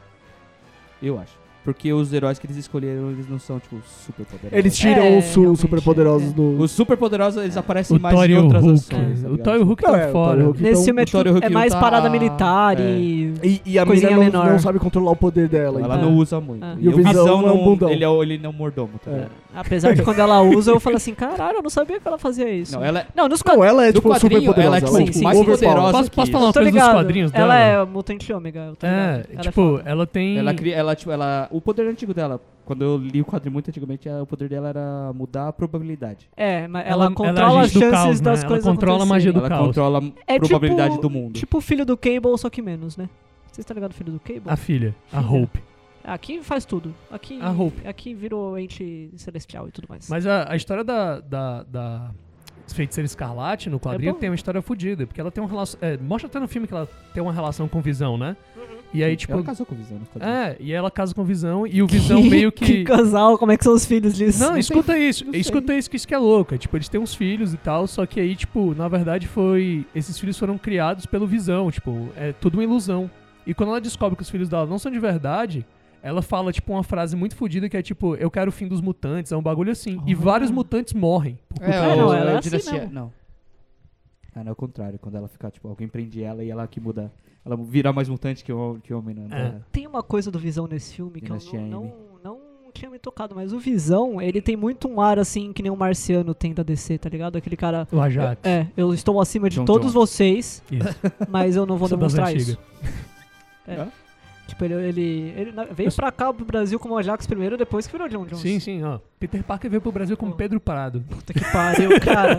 Eu acho. Porque os heróis que eles escolheram, eles não são, tipo, super poderosos. Eles tiram É, os su- realmente, super poderosos é. do... Os super poderosos, eles aparecem O mais Thor em e o outras Hulk. ações. tá O ligado? Thor e o Hulk Não, tá é, o fora. Thor e o Hulk Nesse então- filme é, o Thor e o tipo, Hulk é mais tá- parada militar é. e... E, e a Coisinha menina não, menor. não sabe controlar o poder dela. Ela então- não usa muito. É. E, o Visão, é um não, bundão. ele, é, o- ele não é mordomo. Tá É. ligado? Apesar de quando ela usa, eu falo assim, caralho, eu não sabia que ela fazia isso. Não, ela é... Não, nos Não, quadrinhos... ela é, Do tipo, super quadrinho, poderosa. ela é, Ela, tipo, é, tipo, mais overpower. poderosa. Posso, posso que- falar uma Eu tô coisa dos ligado. quadrinhos Ela dela? é mutante ômega. Eu tô É, ligado. Ela tipo, foda. ela tem... Ela, cria- ela, tipo, ela... O poder antigo dela, quando eu li o quadrinho muito antigamente, o poder dela era mudar a probabilidade. É, mas Ela- ela, ela controla as agente do chances caos, né? das Ela coisas controla a magia do Ela caos. controla a É probabilidade tipo, do mundo. Tipo o filho do Cable, só que menos, né? Vocês estão ligados do filho do Cable? A filha, a Filha. Hope. Aqui faz tudo. Aqui, A Hope. aqui virou ente celestial e tudo mais. Mas a, a história da, da, da Feiticeira Escarlate no quadrinho É bom. tem uma história fodida, porque ela tem uma relação... É, mostra até no filme que ela tem uma relação com o Visão, né? E aí, tipo... Ela casou com o Visão nos quadrinhos. É, e ela casa com o Visão, e o Visão meio que que... casal, como é que são os filhos disso? Não, escuta isso, não sei. escuta isso que isso que é louco. É, tipo, eles têm uns filhos e tal, só que aí, tipo, na verdade foi... Esses filhos foram criados pelo Visão, tipo, é tudo uma ilusão. E quando ela descobre que os filhos dela não são de verdade, ela fala, tipo, uma frase muito fodida que é tipo, eu quero o fim dos mutantes, é um bagulho assim. E Ah. vários mutantes morrem. por culpa É, Ah, o, não, o- ela é o assim Dinastia- mesmo. Não. Ah, não, é o contrário. Quando ela fica, tipo, alguém prende ela e ela que muda. Ela vira mais mutante que o que o homem, não. É. Tem uma coisa do Visão nesse filme que eu Dinastia não, M. não, não tinha me tocado, mas o Visão, ele tem muito um ar assim que nem o Marciano tem da D C, tá ligado? Aquele cara... O Ajax. É, eu estou acima de John todos Jones. vocês, Isso. mas eu não vou Sou das demonstrar antigas. isso. É. É? Tipo, ele, ele, ele na- veio pra cá pro Brasil como Ajax primeiro, depois que virou John Jones. Sim, sim, ó. Peter Parker veio pro Brasil como Oh. Pedro Prado. Puta que pariu, cara.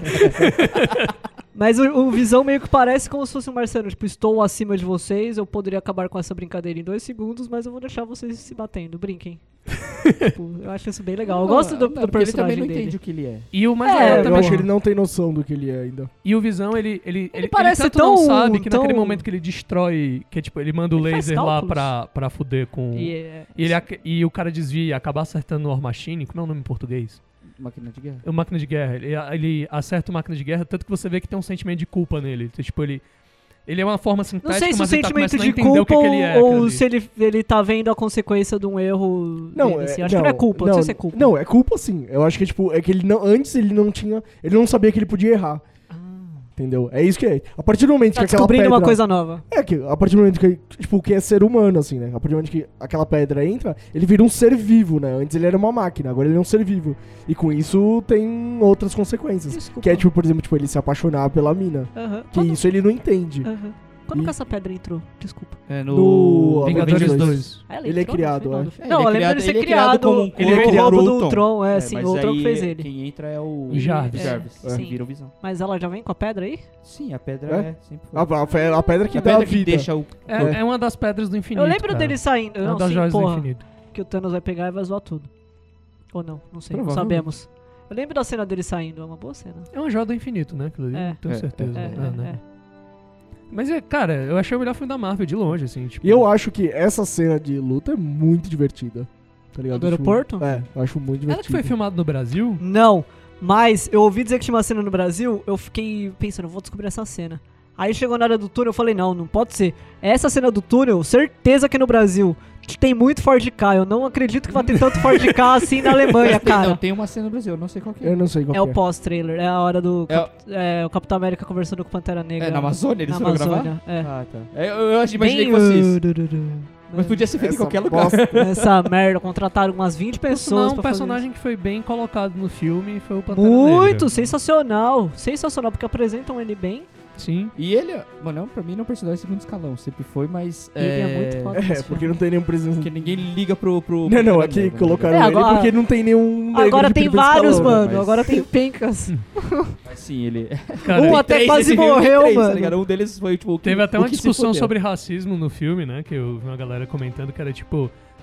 Mas o, o Visão meio que parece como se fosse um Marciano. Tipo, estou acima de vocês, eu poderia acabar com essa brincadeira em dois segundos, mas eu vou deixar vocês se batendo. Brinquem. Tipo, eu acho isso bem legal. Eu gosto do, Não, do porque ele também personagem não dele. entende o que ele é. E o mais É, legal eu Eu também... acho que ele não tem noção do que ele é ainda. E o Visão, ele... Ele, ele, parece tanto tão- não sabe que tão- naquele momento que ele destrói... Que é tipo, ele manda o Ele faz laser lá cálculos. pra, pra fuder com... E, E, é, ele, ac- e o cara desvia e acaba acertando o War Machine. Como é o nome em português? Máquina de guerra. O Máquina de Guerra. Ele, ele acerta o Máquina de Guerra, tanto que você vê que tem um sentimento de culpa nele. Então, tipo, ele... Ele é uma forma não sintética, sei se o mas ele tá sentimento começando a de entender o que, culpa que ele é. ou, aquilo ou ali. se ele, ele tá vendo a consequência de um erro Não, dele, assim. é, Acho que não é culpa, não, sei se é culpa. Não, é culpa sim. Eu acho que tipo, é que ele não, antes ele não tinha, ele não sabia que ele podia errar, Ah. entendeu? É isso que é. A partir do momento Tá que aquela descobrindo pedra uma coisa nova. É que a partir do momento que tipo que é ser humano assim, né? A partir do momento que aquela pedra entra, ele vira um ser vivo, né? Antes ele era uma máquina, agora ele é um ser vivo. E com isso tem outras consequências, Desculpa. que é tipo, por exemplo, tipo ele se apaixonar pela mina. Aham. Que Quando, isso ele não entende. aham. Quando E- que essa pedra entrou? Desculpa. É No no... Vingadores Vingadores dois. Ah, ela Ele é entrou no criado, final é. do filme? É, Não, ele eu é lembro criado- dele ser ele é criado, criado como um ele é corpo o roubo pro do Ultron. Ultron, é, É, sim, mas o Ultron aí que fez ele. Quem entra é o... O Jarvis. É, Jarvis. sim. Que vira o Visão. Mas ela já vem com a pedra aí? Sim, a pedra É? é, sempre foi. A, a- a pedra que a dá pedra a que vida. deixa o... É, é uma das pedras do infinito. eu lembro cara. dele saindo. É uma Não, das sim, joias porra, do infinito. que o Thanos vai pegar e vai zoar tudo. Ou não, não sei, não Provavelmente. sabemos. Eu lembro da cena dele saindo, é uma boa cena. É uma joia do infinito, né? Aquilo ali, É. não tenho É, certeza. É, É, é, né? é. Mas, é, cara, eu achei o melhor filme da Marvel, de longe, assim. Tipo, E eu acho que essa cena de luta é muito divertida. Tá ligado? Do aeroporto? Tipo, é, eu acho muito divertido. ela que foi filmada no Brasil? Não, mas eu ouvi dizer que tinha uma cena no Brasil, eu fiquei pensando, vou descobrir essa cena. Aí chegou na hora do túnel, eu falei, não, não pode ser. Essa cena do túnel, certeza que é no Brasil. Tem muito Ford Ka, eu não acredito que vai ter tanto Ford Ka assim na Alemanha, Tem- Não, cara. tem uma cena no Brasil, eu não sei qual que é. Eu não sei qual É o que é. pós-trailer, é a hora do É o- Cap- é, o Capitão América conversando com o Pantera Negra. É, na Amazônia, eles na foram gravar? Amazônia, é. Ah, tá. É, Eu, eu imaginei Bem, que fosse isso. uh, du- du- du. Mas podia ser feito em Essa qualquer lugar. bosta. Essa merda, contrataram umas vinte Por pessoas sinal, um pra fazer personagem que foi bem colocado no filme foi o isso. Pantera Muito, Negra. sensacional. Sensacional, porque apresentam ele bem. Sim. E ele, mano, pra mim não é um personagem de segundo escalão, sempre foi, mas... Ele é muito foda. É, porque não tem nenhum presença. Porque ninguém liga pro... pro Não, não, Pantera aqui Negra, colocaram É, ele agora- porque não tem nenhum. negro Agora de tem primeiro vários, escalão, né? mano. mas- Agora tem pencas. Mas sim, ele... Cara, Um Tem até três quase nesse filme, tem morreu, três, tá mano. ligado? Um deles foi, tipo... o que- teve até o uma que se discussão fudeu. sobre racismo no filme, né? Que eu vi uma galera comentando que era tipo...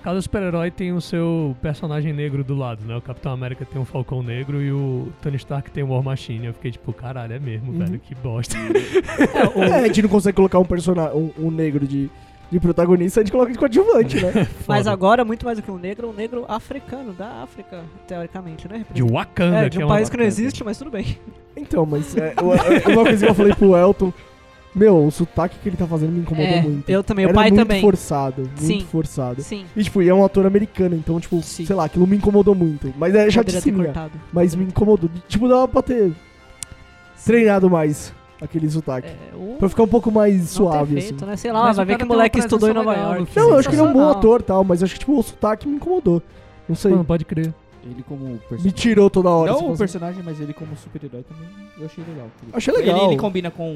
cada super-herói tem o seu personagem negro do lado, né? O Capitão América tem um Falcão Negro e o Tony Stark tem um War Machine. Eu fiquei tipo, caralho, é mesmo, Uhum. velho, que bosta. É, a gente não consegue colocar um personagem, um, um negro de, de protagonista, a gente coloca de coadjuvante, né? Mas Foda. agora, muito mais do que um negro, um negro africano, da África, teoricamente, né? De Wakanda, É, de que um é uma país que não Wakanda. existe, mas tudo bem. Então, mas é, eu- é uma coisa que eu falei pro Elton, meu, o sotaque que ele tá fazendo me incomodou É, muito. eu também, o Era pai muito também. forçado, muito Sim. forçado. Sim. E, tipo, e é um ator americano, então, tipo, Sim. sei lá, aquilo me incomodou muito. Mas é já Poderia disse ter minha, cortado. mas me incomodou. Tipo, dava pra ter treinado mais aquele sotaque. É, o... Pra ficar um pouco mais não suave, ter assim. feito, né? Sei lá, Mas vai o ver cara que o tem uma moleque estudou em presença Nova legal no York. filme. Não, eu acho que ele é um bom Sensacional. ator e tal, mas acho que, tipo, o sotaque me incomodou. Não sei. Mano, pode crer. Ele como Me personagem. tirou toda hora. se Não o fosse- personagem, mas ele como super-herói também eu achei legal. Achei legal. Ele, ele combina com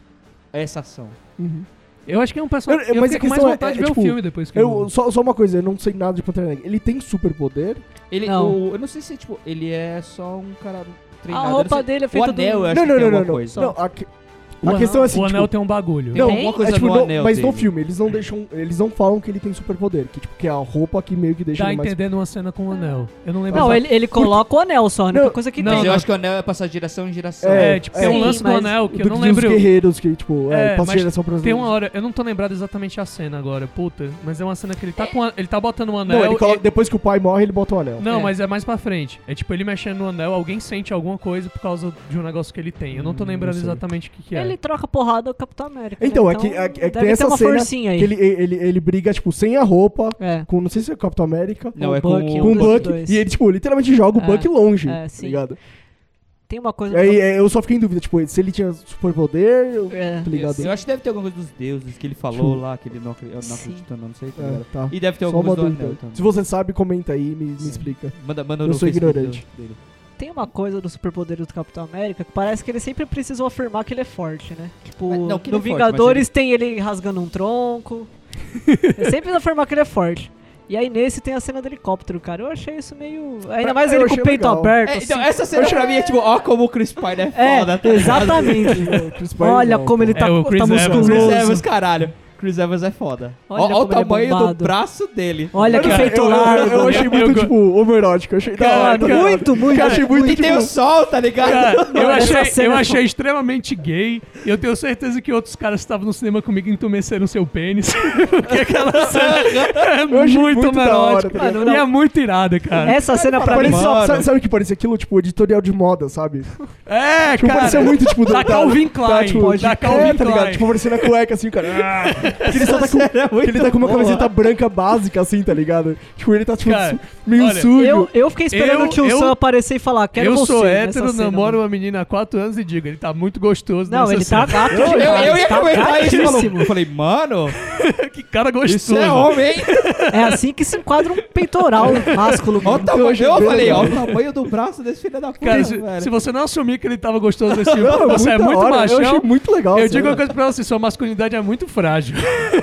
essa ação. Uhum. Eu acho que é um personagem. Eu- Eu, mas fiquei a com mais questão é- vontade é, de ver tipo, o filme depois que Eu, só, só uma coisa, eu não sei nada de Pantera Negra. Ele tem superpoder? Ele, Não. o- eu não sei se tipo, ele é só um cara treinado. A eu não roupa sei- dele é O feita anel, do... eu acho Não, que não, tem não, não, alguma não. coisa. Não, a, que- O a anel- questão é assim, o anel tipo, tem um bagulho. Não, Tem? alguma coisa é, tipo, no não- anel mas dele. no filme, eles não deixam. Eles não falam que ele tem superpoder. Que, tipo, que é a roupa que meio que deixa Tá ele mais. entendendo uma cena com o anel. Eu não lembro. Não, exatamente. ele, ele coloca o anel só, a única Não, coisa que não, tem. Mas eu não. acho que o anel é passar de geração em geração. É, tipo, tem um Sim, lance do mas anel que eu do- não dos lembro. guerreiros que, tipo, é, É, passa mas de geração pra Tem uma hora, eu não tô lembrado exatamente a cena agora, puta, mas é uma cena que ele tá com a- ele tá botando um anel. Não, ele coloca- e- depois que o pai morre, ele bota o anel. Não, É. mas é mais pra frente. É tipo ele mexendo no anel, alguém sente alguma coisa por causa de um negócio que ele tem. Eu não tô Hum, lembrando não sei. exatamente o que, que é. Ele troca porrada com o Capitão América. Então, né? é que- é que- é que deve tem essa ter uma cena forcinha aí. Que ele, ele, ele briga, tipo, sem a roupa, É. com, não sei se é o Capitão América, Não, O é Buck, com com o um dos Buck, dois. e ele, tipo, literalmente joga o É, Buck longe, é, tá sim. ligado? Tem uma coisa... E aí é, eu só fiquei em dúvida, tipo, se ele tinha superpoder, eu- É. tá ligado? Eu acho que deve ter alguma coisa dos deuses que ele falou Tipo, lá, que ele não, acri- eu não sim. acredito, não, não sei. Tá É, ligado? tá. E deve ter Só alguma uma coisa do dúvida. anel também. Se você sabe, comenta aí e me, me Sim. explica. Manda, manda Eu no sou Facebook ignorante. dele. Tem uma coisa do superpoder do Capitão América que parece que ele sempre precisou afirmar que ele é forte, né? Tipo, Mas não, que ele no é forte, Vingadores tem ele rasgando um tronco. Ele sempre precisa afirmar que ele é forte. E aí nesse tem a cena do helicóptero, cara. Eu achei isso meio... Ainda mais Eu ele com achei o peito legal. aberto, É, assim. então, essa cena pra mim é tipo, ó como o Chris Pine é É, foda. tá ligado? exatamente. Chris Pine Olha não, como pô. ele tá, É, o tá Chris Evans. Chris musculoso. Evans, caralho. Chris Evans é foda. Olha Olha o como ele é tamanho do bombado. braço dele. Olha que Eu- feito eu, largo. Eu, eu achei Eu- muito, eu- tipo, homoerótico. Eu achei da Cara, hora, tá ligado? muito, muito, Eu achei muito, E tem o tipo... sol, tá ligado? Cara, eu Essa achei, cena eu é achei extremamente gay e eu tenho certeza que outros caras que estavam no cinema comigo entumeceram seu pênis. Porque aquela cena é Eu achei muito muito da hora, homoerótica. tá ligado? Mano, E não. é muito irada, cara. Essa cena pra mim... Parecia, Mano. sabe, sabe o que parecia aquilo? Tipo, editorial de moda, sabe? É, Tipo, cara. parecia muito, tipo... Da Calvin Klein, tipo, da é, Calvin tá ligado? Klein. Tipo, parecendo a cueca, assim, o cara... Ah, que ele só tá com... Era que muito ele tá com uma boa. camiseta branca básica, assim, tá ligado? Tipo, ele tá, tipo, Cara, su- meio olha, sujo. Eu, eu fiquei esperando Eu- o tio eu- Sam aparecer e falar, quero Eu você. sou nessa hétero, cena, namoro mano. uma menina há quatro anos e digo, ele tá muito gostoso Não, nessa ele cena. tá gato Eu, eu, demais, eu ia tá comentar isso. gatíssimo. Eu falei, mano, Que cara gostoso. isso é homem. É assim que se enquadra um peitoral másculo. Olha o mano. tamanho. achei Eu bem falei, legal. ó, o tamanho do braço desse filho da puta, Cara, se, velho. se você não assumir que ele tava gostoso nesse filme, Não, você é da muito hora, machão. Eu achei muito legal. Eu a digo cena. uma coisa pra você, sua masculinidade é muito frágil.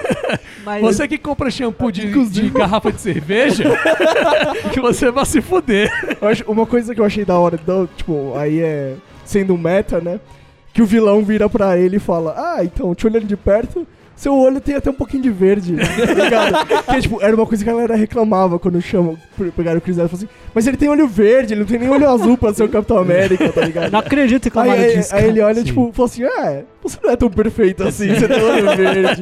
Mas Você que compra shampoo de, Inclusive- de garrafa de cerveja, que você vai se fuder. Eu acho- uma coisa que eu achei da hora, então, tipo, aí é sendo um meta, né? Que o vilão vira pra ele e fala: Ah, então, te olhando de perto, seu olho tem até um pouquinho de verde, tá ligado? Que, tipo, era uma coisa que a galera reclamava quando chamam, pegaram o Chris Evans e falaram assim: Mas ele tem olho verde, ele não tem nem olho azul pra ser o Capitão América, tá ligado? não acredito em Aí, reclamaram aí, disso. aí cara. ele olha, Sim. tipo, fala assim: É, você não é tão perfeito assim, você tem olho verde.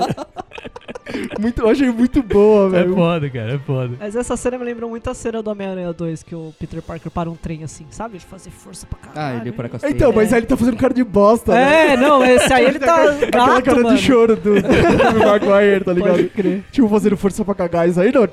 Muito, eu achei muito boa, É velho. foda, cara, é foda. Mas essa cena me lembrou muito a cena do Homem-Aranha dois, que o Peter Parker para um trem assim, sabe? De fazer força pra Ah, caralho. ele para com as Então, mas aí ele tá fazendo cara de bosta, né? É, não, esse aí ele tá Aquela gato, cara mano. de choro do, do Tobey Maguire, tá ligado? Pode crer. Tipo, fazendo força pra cagar, isso aí não.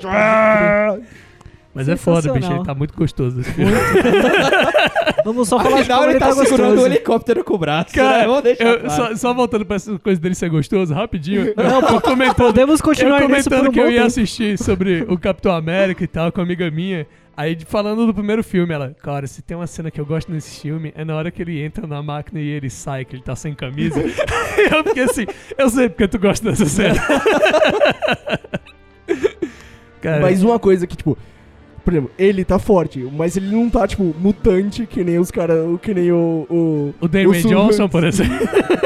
Mas é foda, bicho, Sensacional. ele tá muito gostoso esse filme. Vamos só falar de Afinal, como ele ele tá, tá segurando gostoso. o helicóptero com o braço. Cara, né? Vamos deixar eu- claro. só, só voltando pra essa coisa dele ser gostoso, rapidinho. Não, eu comentando, Podemos eu continuar nisso por comentando um que eu bom ia tempo. assistir sobre o Capitão América e tal, com uma amiga minha. Aí, de- falando do primeiro filme, ela, cara, se tem uma cena que eu gosto nesse filme, é na hora que ele entra na máquina e ele sai, que ele tá sem camisa. Eu fiquei assim, eu sei porque tu gosta dessa cena. Cara, Mas uma coisa que, tipo, por exemplo, ele tá forte, mas ele não tá, tipo, mutante, que nem os caras, que nem o... O, O Dwayne Su- Johnson, por exemplo.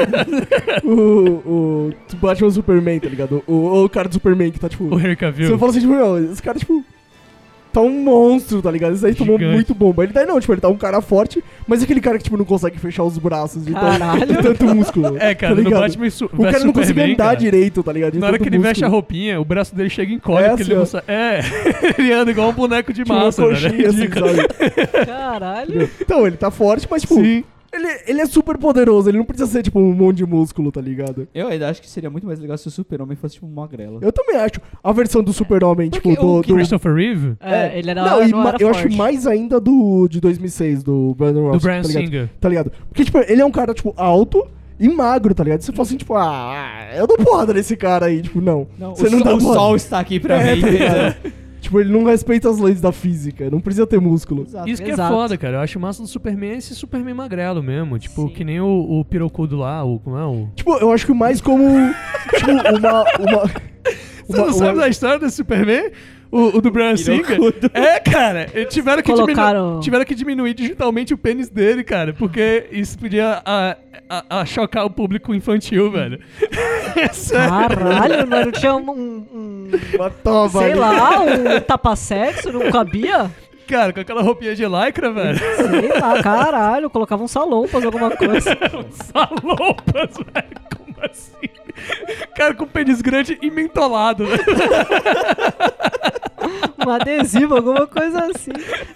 o, o Batman Superman, tá ligado? O, o cara do Superman que tá, tipo... O Henry Cavill. Você fala assim, tipo, não, esse cara, tipo... Tá um monstro, tá ligado? Esse aí tomou Gigante. muito bomba. Ele tá, não, tipo, ele tá um cara forte, mas é aquele cara que, tipo, não consegue fechar os braços de, tão- Caralho. de tanto músculo. É, cara, tá no ligado? Batman Su- O cara versus não consegue Superman, andar cara, direito, tá ligado? De na hora tanto que ele veste a músculo. roupinha, o braço dele chega e encolhe, É, porque ele assim, não ó. sabe... É, ele anda igual um boneco de Tipo, uma massa, velho. É coxinha, assim, ridículo. sabe? Caralho. Então, ele tá forte, mas, tipo... Sim. Ele, ele é super poderoso, ele não precisa ser, tipo, um monte de músculo, tá ligado? Eu ainda acho que seria muito mais legal se o Super-Homem fosse tipo um magrelo. Eu também acho. A versão do Super-Homem, tipo, Porque do... o do Christopher Reeve? É, ele era, não, e não ma- era eu forte. acho mais ainda do de dois mil e seis, do Brandon Ross, Do Bryan tá ligado? Singer. Tá ligado? Porque, tipo, ele é um cara, tipo, alto e magro, tá ligado? Você fala assim, tipo, ah, eu dou porrada nesse cara aí, tipo, não. Não, Você o, não sol, dá o porrada. sol está aqui pra É, mim. tá ligado? Tipo, ele não respeita as leis da física, não precisa ter músculo. Exato. Isso que Exato. é foda, cara. Eu acho massa do Superman esse Superman magrelo mesmo. Tipo, Sim. que nem o, o pirocudo lá, o... Como é o... Tipo, eu acho que mais como, tipo, uma... uma Você não sabe da história desse Superman? O, o do Bryan Singer? Pirocudo. É, cara. Eles tiveram que, Colocaram- diminu tiveram que diminuir digitalmente o pênis dele, cara. Porque isso podia a, a, a chocar o público infantil, velho. É sério. Caralho, mas não tinha um, um uma tova sei ali. lá, um tapa-sexo, não cabia? Cara, com aquela roupinha de lycra, velho. Sei lá, caralho, colocava um salompas, alguma coisa. Salompas, velho. Como assim? Cara com pênis grande e mentolado, velho. Um adesivo, alguma coisa assim.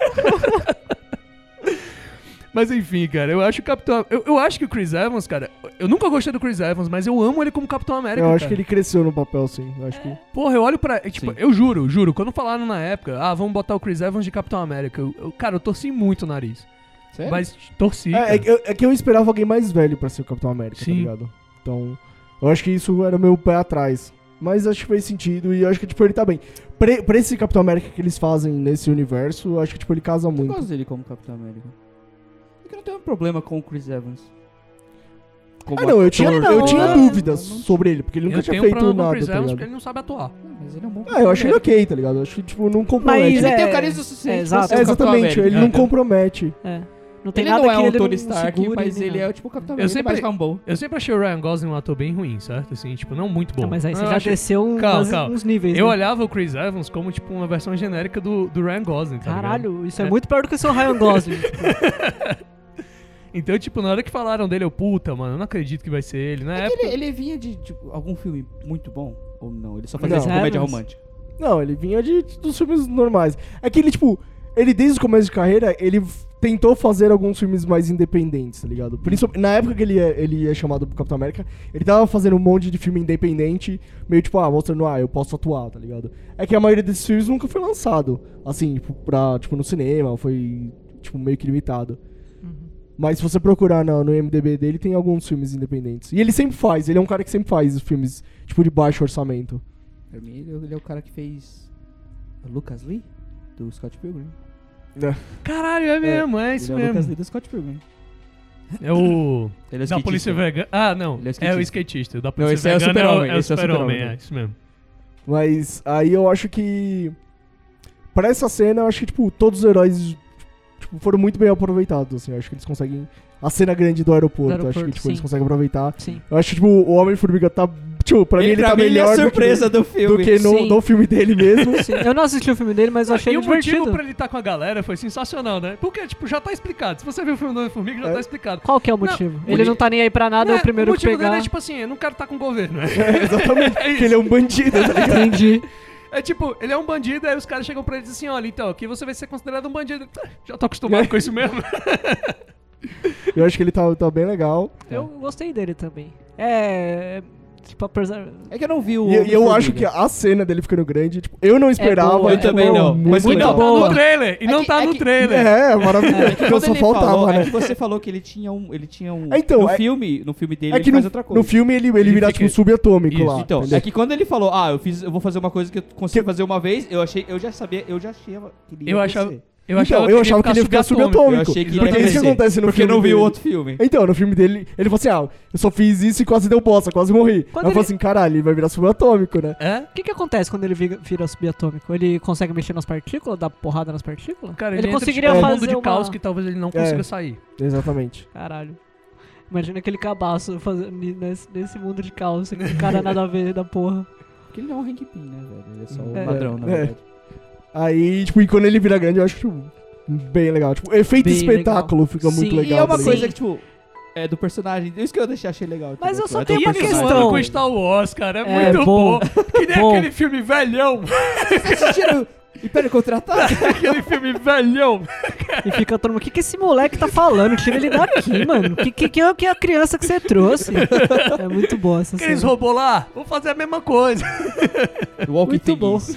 Mas enfim, cara, eu acho o Capitão... Eu, eu acho que o Chris Evans, cara... Eu nunca gostei do Chris Evans, mas eu amo ele como Capitão América, Eu acho cara. que ele cresceu no papel, sim. Eu acho que... Porra, eu olho pra... Tipo, Sim. eu juro, juro. Quando falaram na época, ah, vamos botar o Chris Evans de Capitão América. Eu, eu- cara, eu torci muito o nariz. Sério? Mas torci, É, cara. é, que eu, é que eu esperava alguém mais velho pra ser o Capitão América, Sim. tá ligado? Então, eu acho que isso era meu pé atrás. Mas acho que fez sentido e eu acho que, tipo, ele tá bem. Pra, pra esse Capitão América que eles fazem nesse universo, eu acho que, tipo, ele casa Eu muito. gosto dele como Capitão América. É que eu não tenho um problema com o Chris Evans. Como Ah, não, eu tinha, ator. eu não, tinha é, dúvidas não- sobre ele, porque ele nunca Eu tinha tenho um feito problema com o nada, Chris tá Evans ligado? porque ele não sabe atuar. Mas ele é um bom Ah, eu acho ele Capitão ok, tá ligado? Eu acho que, tipo, não Mas compromete. Ele é- tem o carisma suficiente é, pra exato. ser É, o Capitão exatamente, América. ele não É. compromete. É. Não tem Ele nada não é que um ele Tony não Stark, segure, mas nem ele nada. é tipo o Capitão Eu América. Ele é sempre- mais Rambo. Eu sempre achei o Ryan Gosling um ator bem ruim, certo? Assim, tipo, não muito bom. Ah, mas aí você Eu já acho- desceu um- Calma, umas- calma. uns níveis, Eu né? olhava o Chris Evans como, tipo, uma versão genérica do, do Ryan Gosling, tá ligado? Caralho, isso é, É. muito pior do que o seu Ryan Gosling. Então, tipo, na hora que falaram dele, eu, puta, mano, eu não acredito que vai ser ele. Na É que época... ele, ele vinha de tipo, algum filme muito bom? Ou não? Ele só fazia Não. essa comédia Evans? romântica. Não, ele vinha de, dos filmes normais. É que ele, tipo, ele desde o começo de carreira, ele f- tentou fazer alguns filmes mais independentes, tá ligado? Principalmente, na época que ele é, ele é chamado pro Capitão América, ele tava fazendo um monte de filme independente, meio tipo, ah, mostrando, ah, eu posso atuar, tá ligado? É que a maioria desses filmes nunca foi lançado, assim, tipo, pra, tipo, no cinema, foi, tipo, meio que limitado. Mas se você procurar no, no I M D B dele, tem alguns filmes independentes. E ele sempre faz, ele é um cara que sempre faz os filmes, tipo, de baixo orçamento. Pra mim, ele, ele é o cara que fez o Lucas Lee, do Scott Pilgrim. Caralho, é mesmo, é, isso ele é o Lucas mesmo. Lee do Scott Pilgrim. É o... Ele é o Da Polícia skatista. Vegana. Ah, não. Ele é o É o skatista. skatista. O da Não, Polícia esse é o Vegana Super-Homem, É o esse é o Super-Homem, Super-Homem, é, isso mesmo. Mas aí eu acho que. Pra essa cena, eu acho que, tipo, todos os heróis tipo, foram muito bem aproveitados, assim. Eu acho que eles conseguem. A cena grande do aeroporto, Do eu acho que, aeroporto, tipo, eles sim. conseguem aproveitar. Sim. Eu acho que, tipo, o Homem-Formiga tá. Tipo, pra mim ele pra tá mim, ele é a melhor do que, surpresa do filme. do que no, Sim. no filme dele mesmo. Sim. Eu não assisti o filme dele, mas eu achei E ele o motivo divertido. pra ele estar com a galera foi sensacional, né? Porque, tipo, já tá explicado. Se você viu o filme do Homem-Formiga, já É. tá explicado. Qual que é o motivo? Não, ele o- não tá nem aí pra nada, é, Né, o primeiro o que motivo pegar. dele é tipo assim, eu não quero estar com o governo, né? É, exatamente. É isso. Porque ele é um bandido, tá ligado? Entendi. É tipo, ele é um bandido, aí os caras chegam pra ele e dizem assim, olha, então, aqui você vai ser considerado um bandido. Ah, já tô acostumado com isso mesmo. Eu acho que ele tá, tá bem legal. Eu gostei dele também. É. Tipo, apesar. É que eu não vi o E, e eu Homem-Formiga. acho que a cena dele ficando grande, tipo, eu não esperava. boa, eu tipo, também não, muito mas E muito não legal. tá boa. no trailer. E É não que- tá é no que- trailer. É, maravilhoso. É que porque quando só ele faltava, falou, né? é que você falou que ele tinha um, ele tinha um, É, então, no é- filme, no filme dele É ele que no, faz outra coisa. no filme ele, ele, Ele vira fica- tipo subatômico Isso. lá. Então, entendeu? é que quando ele falou, ah, eu fiz, eu vou fazer uma coisa que eu consigo Que- fazer uma vez, eu achei, eu já sabia, eu já achei que ele ia Eu achava- acontecer. Eu Então, achava eu achava que ele ia ficar subatômico. Eu achei que Porque ele ia isso que crescer. acontece no Porque filme eu não vi o dele. outro filme. Então, no filme dele, ele falou assim, ah, eu só fiz isso e quase deu bosta, quase morri. Quando Aí eu ele- falei assim, caralho, ele vai virar subatômico, né? É? O que que acontece quando ele vira, vira subatômico? Ele consegue mexer nas partículas, dar porrada nas partículas? Cara, ele, ele, entra, conseguiria tipo, num fazer mundo de uma... caos que talvez ele não consiga sair. Exatamente. Caralho. Imagina aquele cabaço fazendo, nesse, nesse mundo de caos, aquele cara nada a ver da porra. Porque ele não é um Hank Pym, né, velho? Ele é só um É. ladrão, na É. verdade. Aí, tipo, e quando ele vira grande, eu acho, tipo, bem legal. Tipo, o efeito Bem espetáculo fica Sim, muito e legal. E é uma também. coisa que, tipo, é do personagem. Isso que eu deixei, achei legal. Mas entendeu? eu só É do tenho uma E ele questão. zoando com Star Wars, cara, é, É, muito bom. bom. Que nem Bom. aquele filme velhão. Vocês assistiram Império Contra-Ataque? aquele filme velhão. E fica todo mundo, o que que esse moleque tá falando? Tira ele daqui, mano. Que que, que é que é a criança que você trouxe? É muito boa essa Aqueles cena. robôs lá, vão fazer a mesma coisa. Walking Muito bom. Thingies.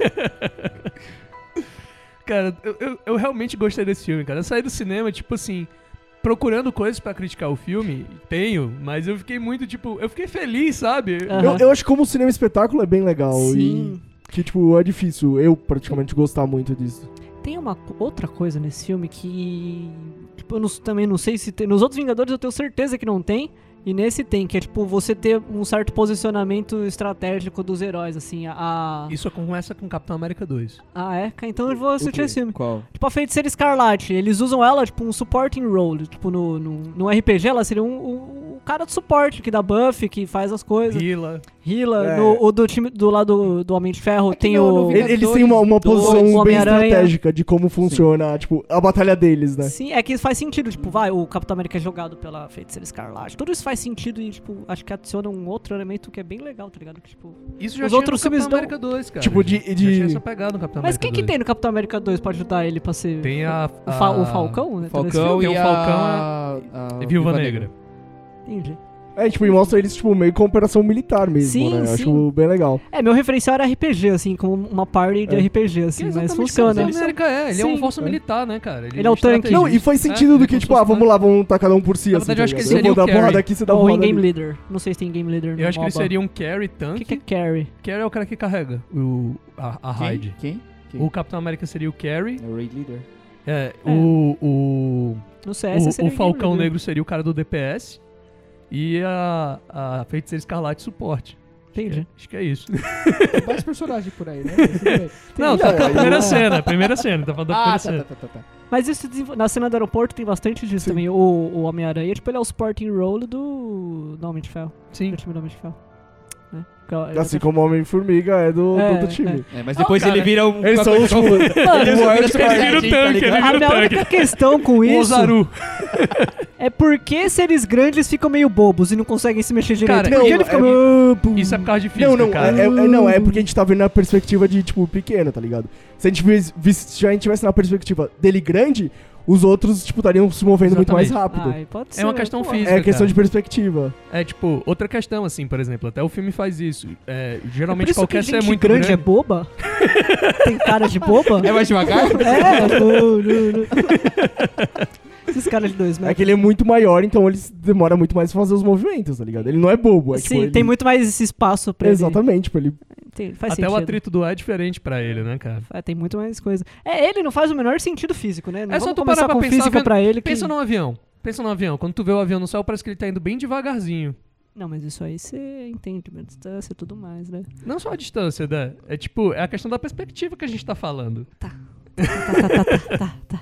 Cara, eu, eu, eu realmente gostei desse filme, cara. Eu saí do cinema, tipo assim, procurando coisas pra criticar o filme. Tenho, mas eu fiquei muito, tipo, eu fiquei feliz, sabe? Aham. Eu, eu acho que como cinema espetáculo é bem legal. Sim. E que, tipo, é difícil eu praticamente gostar muito disso. Tem uma co- outra coisa nesse filme que... Tipo, eu não- também não sei se tem... Nos outros Vingadores eu tenho certeza que não tem. E nesse tem, que é tipo, você ter um certo posicionamento estratégico dos heróis, assim, a... Isso começa com Capitão América dois. Ah, é? Então eu vou assistir quê? esse filme. Qual? Tipo, a Feiticeira Escarlate, eles usam ela, tipo, um supporting role. Tipo, no, no, no R P G ela seria um, um, um cara de suporte, que dá buff, que faz as coisas. Hila. Heala. É. No, o do time do lado do Homem de Ferro É que tem no- o... no Vingadores Eles têm uma, uma dois, posição bem Homem-Aranha. estratégica de como funciona, tipo, a batalha deles, né? Sim, é que faz sentido, tipo, vai, o Capitão América é jogado pela Feiticeira Escarlate. Tudo isso faz sentido e, tipo, acho que adiciona um outro elemento que é bem legal, tá ligado? Que, tipo... Isso já Os tinha outros no Capitão filmes dão- América dois, cara. Tipo, de- Já de- tinha essa pegada no Capitão Mas América quem que dois. tem no Capitão América dois pra ajudar ele pra ser... Tem a... O, Fa- o a- Falcão, né? tá nesse Falcão filme? e Tem o a... Falcão, a... E Viúva Negra. Entendi. É, tipo, e mostra eles, tipo, meio com operação militar mesmo, Sim, né? Eu sim. acho bem legal. É, meu referencial era R P G, assim, como uma party de É. R P G, assim, Que é mas exatamente funciona. como o Capitão América é. Ele é Sim. uma força É. militar, né, cara? Ele é o tanque. Não, e faz sentido do que, tipo, ah, vamos lá, vamos tacar cada um por si, Na assim, verdade, eu acho tá que ele ligado? seria Eu o vou dar carry. porrada aqui, você dá Ou porrada em Game ali. Leader. Não sei se tem Game Leader no Eu acho que ele MOBA. seria um carry O tanque. que, que é carry? Carry é o cara que carrega o, a, a raid. Quem? Quem? O Capitão América seria o carry. É o Raid Leader. É, É. O, o, No C S o, seria o Falcão Game Leader. Negro seria o cara do D P S. E a, a Feiticeira Escarlate suporte. Entendi. Acho que é isso. Tem mais personagens por aí, né? Mas tudo bem. Não, tá com a primeira cena. Primeira cena, tá falando da Ah, primeira tá, cena. tá, tá, tá. Mas isso desenvol- na cena do aeroporto tem bastante disso Sim. também. O, o Homem-Aranha, tipo, ele é o supporting role do, do Homem de Ferro. Sim. Do time do Homem de Ferro. Né? Porque, Assim como o Homem-Formiga é do, É, do outro time. É, mas depois Não, cara, ele vira um... Eles são os, tipo, Mano, Ele Ele vira o Super Saiyajin, tanque, tá ele ligado? a vira o minha tanque. única questão com O isso Ozaru. é porque seres grandes ficam meio bobos e não conseguem se mexer direito. Cara, Porque não, ele fica... é- "Ah, pum". Isso é por causa de física, Não, não, cara. é, é- é- não, é porque a gente tá vendo na perspectiva de, tipo, pequeno, tá ligado? Se a gente vis- vis- se a gente tivesse na perspectiva dele grande, os outros, tipo, estariam se movendo muito mais Exatamente. rápido. Ai, pode ser, É uma questão pô. física. É questão cara. de perspectiva. É tipo, outra questão, assim, por exemplo, até o filme faz isso. É, É por geralmente isso qualquer que ser gente muito grande, grande. é boba? Tem cara de boba? É mais devagar? É, não, não, não. Esses caras de dois É metros. que ele é muito maior, então ele demora muito mais pra fazer os movimentos, tá ligado? Ele não é bobo, é Sim, tipo, ele... tem muito mais esse espaço pra ele. Exatamente, tipo, ele... Tem, faz Até sentido. o atrito do ar é diferente pra ele, né, cara? É, tem muito mais coisa. É, ele não faz o menor sentido físico, né? Não É só vamos tu começar parar pra com pensar, física vendo- pra ele que... Pensa num avião. Pensa num avião. Quando tu vê o avião no céu, parece que ele tá indo bem devagarzinho. Não, mas isso aí você entende, mas distância e tudo mais, né? Não só a distância, né? É tipo, é a questão da perspectiva que a gente tá falando. Tá, tá, tá, tá, tá, tá.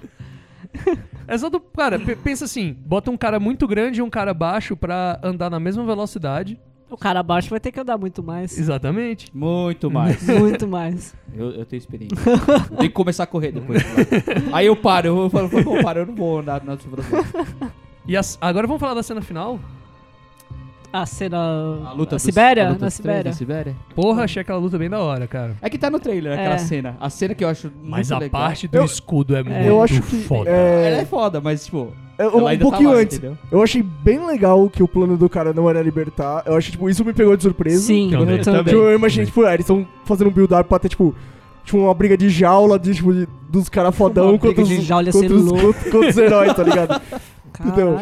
É só do. Cara, pe- pensa assim: bota um cara muito grande e um cara baixo pra andar na mesma velocidade. O cara abaixo vai ter que andar muito mais. Exatamente. Muito mais. Muito mais. Eu, eu tenho experiência. Eu tenho que começar a correr depois. Aí eu paro, eu falo, eu paro, eu não vou andar na sobrancelha. E as- agora vamos falar da cena final? A cena... A luta na dos- Sibéria? a luta Na dos três Sibéria. Na Sibéria. Porra, achei aquela luta bem da hora, cara. É que tá no trailer, aquela É. cena. A cena que eu acho Mas muito a legal. parte do Eu- escudo é, muito eu acho que, foda. é- Ela é foda, mas tipo... é, ela um ainda pouquinho tá lá, antes. entendeu? Eu achei bem legal que o plano do cara não era libertar. Eu acho, tipo, isso me pegou de surpresa. Sim, Também, eu também. também. Tipo, eu imaginei, tipo, é, eles estão fazendo um build-up pra ter, tipo, tipo, uma briga de jaula de, tipo, de- dos caras fodão Uma briga contra os, de jaula ia contra, ser os, louco. contra, contra os heróis, tá ligado? Então, Caralho.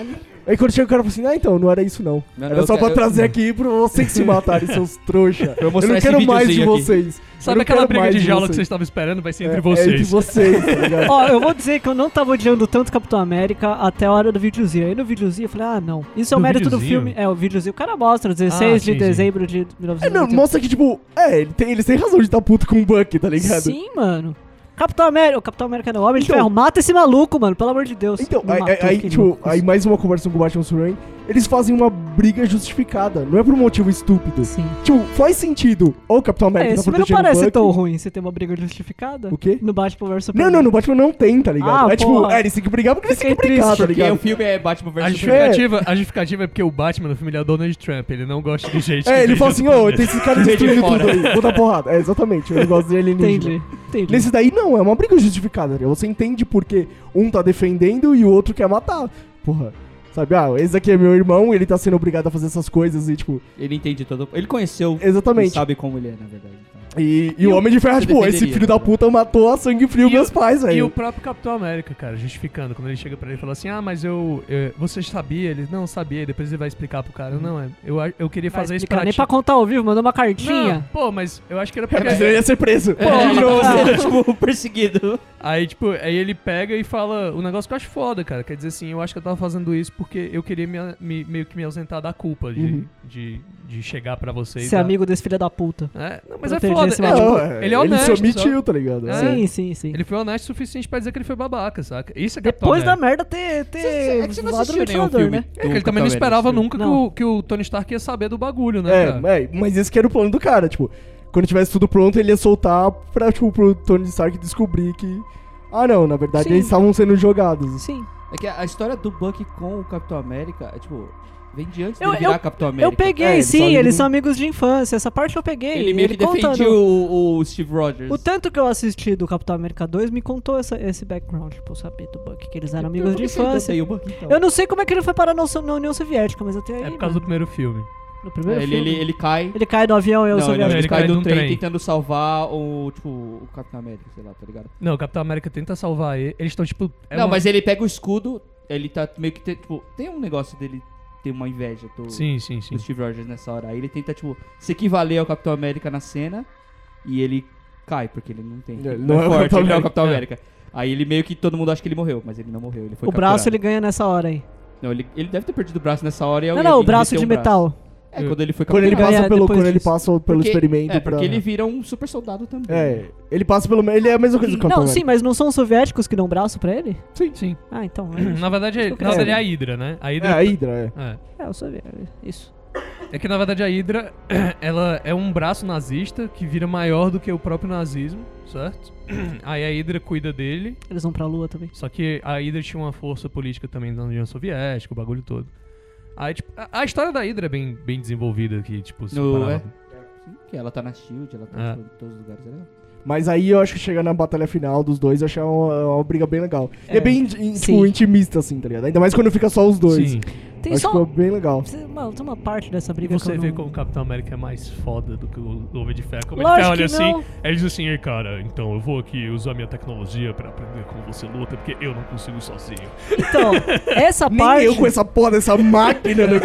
Aí quando chega o cara fala assim, ah, então, não era isso não. Não, Era não, só eu pra quero- trazer aqui pra vocês se matarem, seus trouxa. Pra eu Eu mostrar não esse quero mais de videozinho aqui. vocês. Eu Sabe não aquela quero briga mais de jaula que vocês. vocês estavam esperando? Vai ser É, entre É vocês. entre vocês, tá ligado? Ó, eu vou dizer que eu não tava odiando tanto Capitão América até a hora do videozinho. Aí no videozinho eu falei, ah, não. Isso é o Do mérito do videozinho? filme. É, o videozinho. O cara mostra, dezesseis Ah, de sim, sim. dezembro de mil É, novecentos e não, noventa. mostra que, tipo, é, ele tem- eles têm razão de estar puto com o Bucky, tá ligado? Sim, mano. Capitão América, o Capitão América não, Homem de Então- Ferro, mata esse maluco, mano, pelo amor de Deus. Então, Não aí, matou, aí, fiquei tipo, louco. aí mais uma conversa com o Batman Superman, eles fazem uma briga justificada, não é por um motivo estúpido. Sim. Tipo, faz sentido. Ou o Capitão É, América esse tá filme não protegendo o parece Bucky. tão ruim se tem uma briga justificada. O quê? No Batman versus Não, Superman. não, no Batman não tem, tá ligado? Ah, é tipo, porra. é, eles têm que brigar porque eles têm que Fiquei brigar, triste, tá Porque ligado? o filme é Batman A versus justificativa, a justificativa é porque o Batman no filme ele é o Donald Trump, ele não gosta de gente. É, que ele beija fala assim, todo ô, mundo. tem esses caras Vem de destruindo fora. tudo aí, vou dar porrada. É, exatamente, eu gosto dele alienígena. Entendi, entendi. Nesse daí não, é uma briga justificada, né? Você entende porque um tá defendendo e o outro quer matar. Porra. Sabe, ah, esse aqui é meu irmão, ele tá sendo obrigado a fazer essas coisas e, tipo, Ele entende todo. Ele conheceu. exatamente. Ele sabe como ele é, na verdade. então. E, e E o o- Homem de Ferro, Você tipo, esse defenderia, filho da né? puta matou a sangue frio E meus o- pais, E o velho. próprio Capitão América, cara, justificando, quando ele chega pra ele e fala assim, ah, mas eu, eu você sabia? Ele, não, sabia, e depois ele vai explicar pro cara, não, é, eu, a- eu queria Vai fazer isso explicar, pra nem ti. pra contar ao vivo, mandou uma Não, cartinha. pô, mas eu acho que era É, porque... mas ele ia ser preso. É, De novo. sendo, tipo, perseguido. Aí, tipo, aí ele pega e fala um negócio que eu acho foda, cara. Quer dizer assim, eu acho que eu tava fazendo isso porque eu queria me, me- meio que me ausentar da culpa de, Uhum. de, de chegar pra vocês. Ser dar- amigo desse filho da puta. É, não, mas é Proteger foda. esse É, maluco. tipo, Não, é, ele é honesto. Ele se omitiu, só. tá ligado? É. Sim, sim, sim. Ele foi honesto o suficiente pra dizer que ele foi babaca, saca? Isso é Capitão Depois da América. merda ter, ter É que você não voado no assistiu nenhum ventilador, filme. né? É que ele também não esperava nunca que Não. o, que o Tony Stark ia saber do bagulho, né, É, cara? é, mas esse que era o plano do cara, tipo, quando tivesse tudo pronto, ele ia soltar pra, tipo, pro Tony Stark descobrir que... Ah, não, na verdade Sim. eles estavam sendo jogados. Sim. É que a, a história do Bucky com o Capitão América é tipo. Vem de antes Eu- dele virar eu- Capitão América. Eu peguei, É, eles sim, são amigos eles do- são amigos de infância. Essa parte eu peguei. Ele meio que contando. defendia o, o Steve Rogers. O tanto que eu assisti do Capitão América dois me contou essa, esse background, tipo, eu sabia do Bucky, que eles eram amigos de infância. E o Bucky, então. Eu não sei como é que ele foi parar na, na União Soviética, mas até aí. É por causa do primeiro filme. No primeiro É, ele, filme. ele, ele cai. Ele cai do avião e eu Não, sou não, ele, ele cai cai do de um trem, trem. tentando salvar o, tipo, o Capitão América, sei lá, tá ligado? Não, o Capitão América tenta salvar ele. Eles estão, tipo... é não, uma- mas ele pega o escudo, ele tá meio que, te- tipo, tem um negócio dele ter uma inveja do, Sim, sim, sim. do Steve Rogers nessa hora. Aí ele tenta, tipo, se equivaler ao Capitão América na cena e ele cai, porque ele não tem. É, Ele não não é é o forte, Capitão ele não é o América. Capitão É. América. Aí ele meio que todo mundo acha que ele morreu, mas ele não morreu, ele foi O braço capturado. ele ganha nessa hora aí. Não, ele, ele deve ter perdido o braço nessa hora e Não, alguém não, o braço meteu de um metal. É, quando ele foi Quando ele capturado. ganha passa pelo, depois quando ele disso. passa pelo Porque- experimento É, pra... porque ele vira um super soldado também. É, ele passa pelo... Ele é a mesma coisa do Capitão Não, sim, América. mas não são os soviéticos que dão braço pra ele? Sim, sim. Ah, então. É, isso. Na verdade, é, Isso que eu na verdade quero. é a Hydra, né? A É, Hydra... a Hydra, é. É. é o soviético. Isso. É que na verdade a Hydra, ela é um braço nazista que vira maior do que o próprio nazismo, certo? Aí a Hydra cuida dele, Eles vão pra lua também. só que a Hydra tinha uma força política também da União Soviética, o bagulho todo. Aí, tipo, a, a história da Hydra é bem, bem desenvolvida aqui, tipo, se No- comparar- é. Sim, que ela tá na Shield, ela tá É. em todos os lugares. É legal. Mas aí eu acho que chega na batalha final dos dois, eu achei uma, uma briga bem legal. É, É, bem, in- sim. tipo, intimista, assim, tá ligado? Ainda mais quando fica só os dois. Sim. Tem Acho que só. ficou bem legal. Mano, tem uma parte dessa E briga você que eu vê não... como o Capitão América é mais foda do que o Homem de Ferro. Como Lógico ele que olha não. assim, ele diz assim, ei cara, então eu vou aqui usar minha tecnologia pra aprender como você luta, porque eu não consigo sozinho. Então, essa Nem parte. eu com essa porra dessa máquina no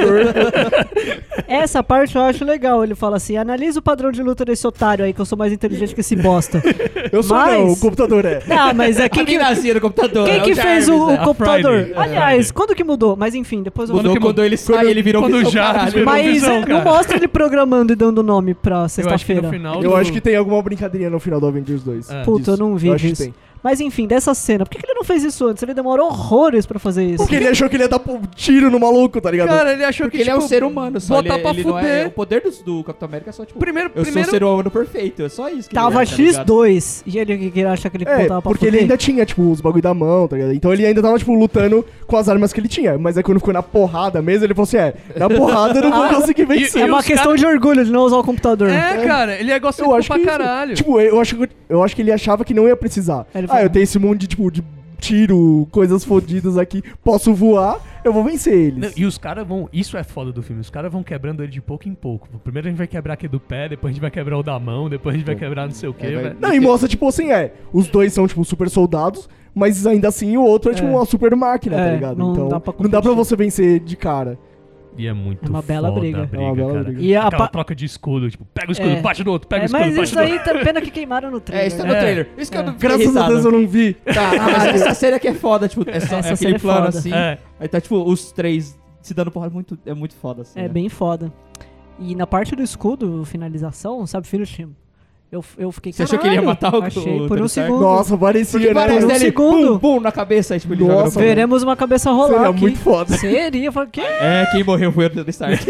corpo. Essa parte eu acho legal. Ele fala assim: analisa o padrão de luta desse otário aí, que eu sou mais inteligente que esse bosta. Eu sou Mas- não, o computador é. Ah, mas é quem Quem que. nascia no computador? Quem é que fez o, Jarvis, o é. computador? Friday. Aliás, É. quando que mudou? Mas enfim, depois eu Quando Quando, que quando ele sai, quando- ele virou quando um o Jarvis virou Mas visão, é, não cara. mostra ele programando e dando nome pra Eu acho que no sexta-feira. final Eu do- acho que tem alguma brincadeirinha no final do Avengers dois. É. Puta, eu não vi Eu acho que disso. tem. Mas enfim, dessa cena, por que, que ele não fez isso antes? Ele demorou horrores pra fazer isso. Porque ele achou que ele ia dar um tiro no maluco, tá ligado? Cara, ele achou Porque que ele é um tipo, ser humano, só botar ele, pra ele não é, fuder. o poder do, do Capitão América é só tipo, Primeiro, eu primeiro, sou um ser humano perfeito, é só isso que Tava ele é, tá ligado? xis dois e ele, ele acha que ele É, botava pra porque fuder. ele ainda tinha, tipo, os bagulho da mão, tá ligado? Então ele ainda tava, tipo, lutando com as armas que ele tinha. Mas aí quando ficou na porrada mesmo, ele falou assim, é, na porrada eu não vou conseguir vencer. É e uma os questão cara- de orgulho de não usar o computador. É, cara, ele é Eu egocêntrico acho pra que caralho. Tipo, eu acho, que- eu acho que ele achava que não ia precisar. Ele Ah, falou- eu tenho esse monte de, tipo, de tiro, coisas fodidas aqui, posso voar, eu vou vencer eles. Não, e os caras vão. Isso é foda do filme. Os caras vão quebrando ele de pouco em pouco. Primeiro a gente vai quebrar aqui do pé, depois a gente vai quebrar o da mão, depois a gente vai quebrar não sei o quê. É, vai- vai- Não, e mostra, tipo assim, é, os dois são, tipo, super soldados, mas ainda assim o outro é, tipo, É. uma super máquina, tá É, ligado? não então, dá pra não dá pra competir. você vencer de cara. E é muito É uma bela foda briga. a briga, É uma bela cara. briga. E a Aquela pa- troca de escudo, tipo, pega o escudo, É. bate no outro, pega É, o escudo, mas bate isso no aí, outro. tá pena que queimaram no trailer. É, isso tá né? no É. trailer. Isso que eu É. não Graças a Deus eu não vi. Tá, mas essa cena aqui é foda, tipo, é, só, é Essa aquele cena é plano foda. assim. É. Aí tá, tipo, os três se dando porrada, muito, é muito foda, assim. É né? bem foda. E na parte do escudo, finalização, sabe, Finish, eu, eu fiquei, Você achou que ele ia "Caralho", matar o- Achei, o por Tony um Stark? segundo. Nossa, parecia, Porque né? parece um dele, segundo. Bum, bum, na cabeça, aí, tipo, ele Nossa, joga no fogo. Veremos uma cabeça rolar Seria aqui. muito foda. Seria, eu falei, quê? É, quem morreu foi o Tony Stark.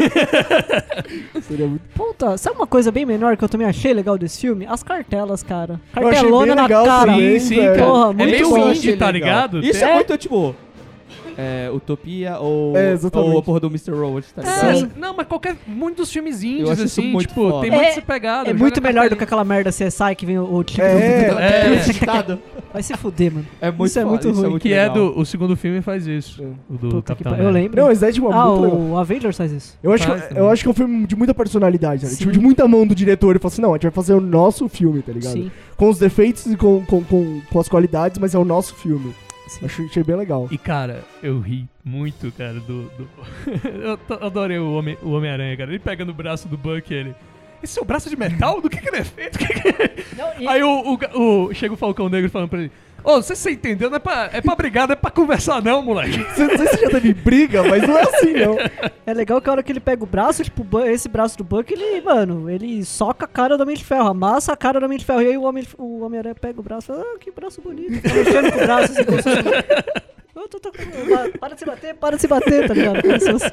Seria muito... Puta, sabe uma coisa bem menor que eu também achei legal desse filme? As cartelas, cara. Eu achei Cartelona bem na legal cara. também, Sim, sim, velho. cara. Porra, é muito meio bom. indie, tá ligado? Isso é, É. muito, tipo... É, Utopia ou, É, exatamente. ou a porra do mister Robot, tá ligado? É. Sim. Não, mas qualquer. Muitos filmes indies, acho isso assim, muito tipo, foda. tem É- muito essa pegada. É joga muito melhor do que cartelinha. aquela merda C S I que vem o, o tipo É, do... é. Ditado. Vai se fuder, mano. É muito Isso é foda, muito isso ruim. muito Que é legal. do. O segundo filme faz isso. É. O do Puta que Capitão pariu. Eu América. lembro. Não, esse é tipo, Ah, muito legal. o Avengers faz isso. Eu acho, Faz que, também. eu acho que é um filme de muita personalidade, né? Sim. Tipo, de muita mão do diretor. Ele fala assim, não, a gente vai fazer o nosso filme, tá ligado? Sim, Com os defeitos e com, com, com, com as qualidades, mas é o nosso filme. sim. Achei, achei bem legal. E, cara, eu ri muito, cara, do... do... eu to- adorei o Homem- o Homem-Aranha, cara. Ele pega no braço do Buck e ele... Esse é o braço de metal? Do que que ele é feito? Que que é?" Não, e- Aí o, o, o- chega o Falcão Negro falando pra ele... Ô, você você entendeu? Não é pra, é pra brigar, não é pra conversar não, moleque. Não sei se já teve briga, mas não é assim, não. É legal que a hora que ele pega o braço, tipo, o Bu- esse braço do Buck, ele, mano, ele soca a cara do Homem de Ferro, amassa a cara do Homem de Ferro. E aí o Homem o Homem-Aranha pega o braço e fala, ah, que braço bonito. Fica mexendo com o braço, assim, como se fosse- Eu tô- tô- Para de se bater, para de se bater, tá ligado? Como se fosse-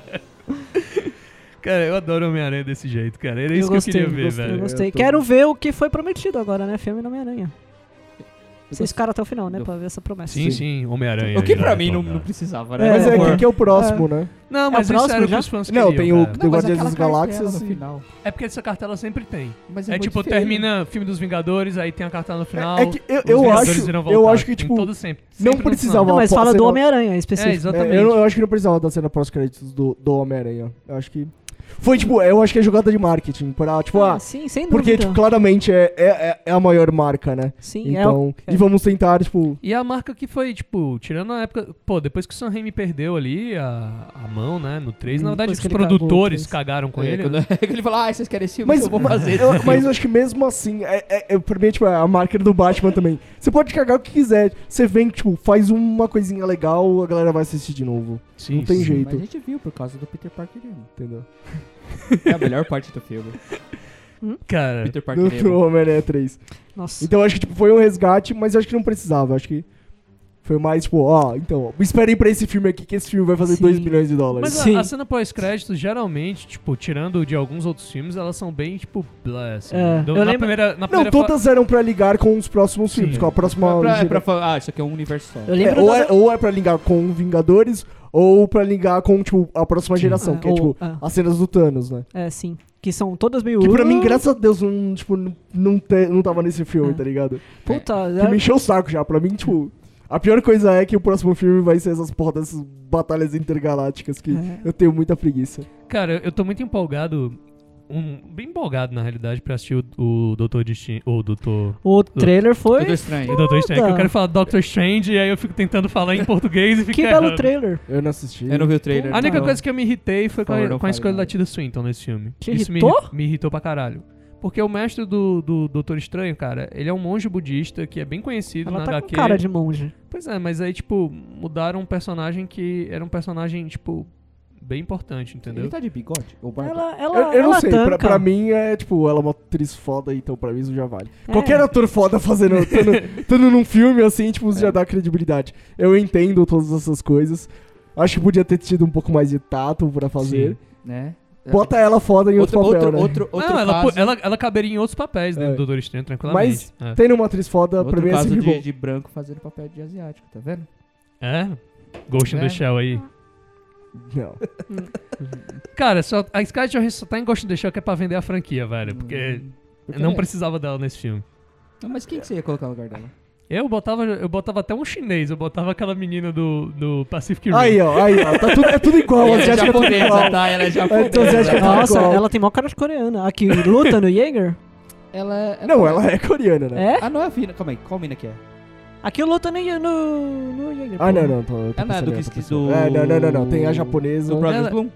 Cara, eu adoro o Homem-Aranha desse jeito, cara. Era Eu isso gostei, que eu queria ver, gostei, velho. Eu gostei. Eu tô- Quero ver o que foi prometido agora, né? Filme do Homem-Aranha. Vocês gosto- ficaram até o final, né? eu- Pra ver essa promessa. Sim, sim, Homem-Aranha. O que pra já mim não, retorna. não precisava, né? É, mas é, Por- aqui que é o próximo, né? Não, mas É isso próximo era o que já? os fãs Não, queriam, tem o- cara. The Guardians aquela das Galáxias cartela no e- final. É porque essa cartela sempre tem. Mas É, muito tipo, feio. termina filme dos Vingadores, aí tem a cartela no final. É que eu, os eu Vingadores acho, irão eu voltar. acho que, Tem tipo, todo sempre, não sempre no precisava- final. Não, mas Pô, fala você do não- Homem-Aranha É, específico. exatamente. É, eu, não- eu acho que não precisava da cena pós-créditos do, do Homem-Aranha. Eu acho que... Foi, tipo, eu acho que é jogada de marketing. Pra, tipo, ah... Ah, sim, sem dúvida. Porque, tipo, claramente é, é, é a maior marca, né? Sim, é Então, o- é. e vamos tentar, tipo... E a marca que foi, tipo, tirando a época... Pô, depois que o Sam Raimi perdeu ali a, a mão, né, no três, na Hum, verdade depois os que ele cagou o produtores três. cagaram com É, ele. quando né? ele fala, ah, vocês querem esse filme, Mas, eu vou fazer esse eu, filme. mas eu acho que mesmo assim, é, é, é, pra mim é tipo, é a marca do Batman também. Você pode cagar o que quiser. Você vem, tipo, faz uma coisinha legal, a galera vai assistir de novo. Sim, não tem sim. jeito. Mas a gente viu por causa do Peter Parker emo. Entendeu? É a melhor parte do filme. Cara, Peter Parker Do, emo. do Homem-Aranha três. Nossa. Então eu acho que tipo, foi um resgate, mas eu acho que não precisava. Eu acho que foi mais, tipo, ó, então, esperem pra esse filme aqui, que esse filme vai fazer Sim. dois bilhões de dólares. mas Sim. a, a cena pós-créditos, geralmente, tipo, tirando de alguns outros filmes, elas são bem, tipo, blé, assim. É, Do- eu na lembro- primeira, na Não, primeira fa- todas eram pra ligar com os próximos Sim. filmes, com a próxima... É pra, é gera- pra falar, ah, isso aqui é um universo só. Eu É, lembro ou, da- é, ou é pra ligar com Vingadores, ou pra ligar com, tipo, a próxima geração, É, que é, ou- tipo, é. as cenas do Thanos, né? É, sim. Que são todas meio... Que pra mim, graças a Deus, não, tipo, não, não, te- não tava nesse filme, É. tá ligado? Puta, Que me encheu o saco já. Pra mim, tipo, a pior coisa é que o próximo filme vai ser essas porra dessas batalhas intergalácticas que É. eu tenho muita preguiça. Cara, eu tô muito empolgado, um, bem empolgado, na realidade, pra assistir o, o Doutor Destino, ou Doutor... O trailer foi... Tudo estranho. O Doutor Strange, que eu Foda. quero falar Doctor Strange, e aí eu fico tentando falar em português e fica Que belo errando. trailer. Eu não assisti. Eu não vi o trailer. A única não. coisa que eu me irritei foi com Por favor, a, não com a fale escolha nada. da Tilda Swinton nesse filme. Te Isso me, irritou? irri- me irritou pra caralho. Porque o mestre do, do Doutor Estranho, cara, ele é um monge budista que é bem conhecido Ela na tá H com Q. cara de monge. Pois é, mas aí, tipo, mudaram um personagem que era um personagem, tipo, bem importante, entendeu? Ele tá de bigode? Ou barba? Ela, ela, Eu, eu não ela sei, tanca. pra, pra mim é tipo, ela é uma atriz foda, então pra mim isso já vale. É. Qualquer ator foda fazendo, tando, tando num filme assim, tipo, isso já dá credibilidade. Eu entendo todas essas coisas. Acho que podia ter tido um pouco mais de tato pra fazer. Sim. Né? Bota ela foda em outro, outro, papel, outro, né? outro, outro Não, ela, caso, po- ela, ela caberia em outros papéis dentro É. do Doutor Estranho, tranquilamente. Mas é. tendo uma atriz foda, outro pra mim é caso sempre de, bom. de branco fazendo papel de asiático, tá vendo? É? Ghost in É. the Shell aí. Não. Cara, só, a Scarlett Johansson só tá em Ghost in the Shell que é pra vender a franquia, velho. Porque Porque não é. precisava dela nesse filme. Não, mas quem que você ia colocar no lugar dela? Eu botava, eu botava até um chinês, eu botava aquela menina do, do Pacific Rim. Aí, ó, aí, ó. Tá tudo, é tudo igual. Ela é asiática é tudo igual. japonesa, tá? Ela é japonesa. Então, asiática é tudo Nossa, igual. ela tem mó cara de coreana. Aqui, luta no Jaeger? Ela é... Não, ela é coreana, né? É? Ah, não é a fina. Calma aí, qual mina que é? Aqui luta no, no, no Jaeger. Ah, pô. não, não. Tô, tô Ah, não, é pensando do em que outra esqueci pessoa. do... É, não, não, não, não. Tem a japonesa. Do Brothers Ela- Bloom.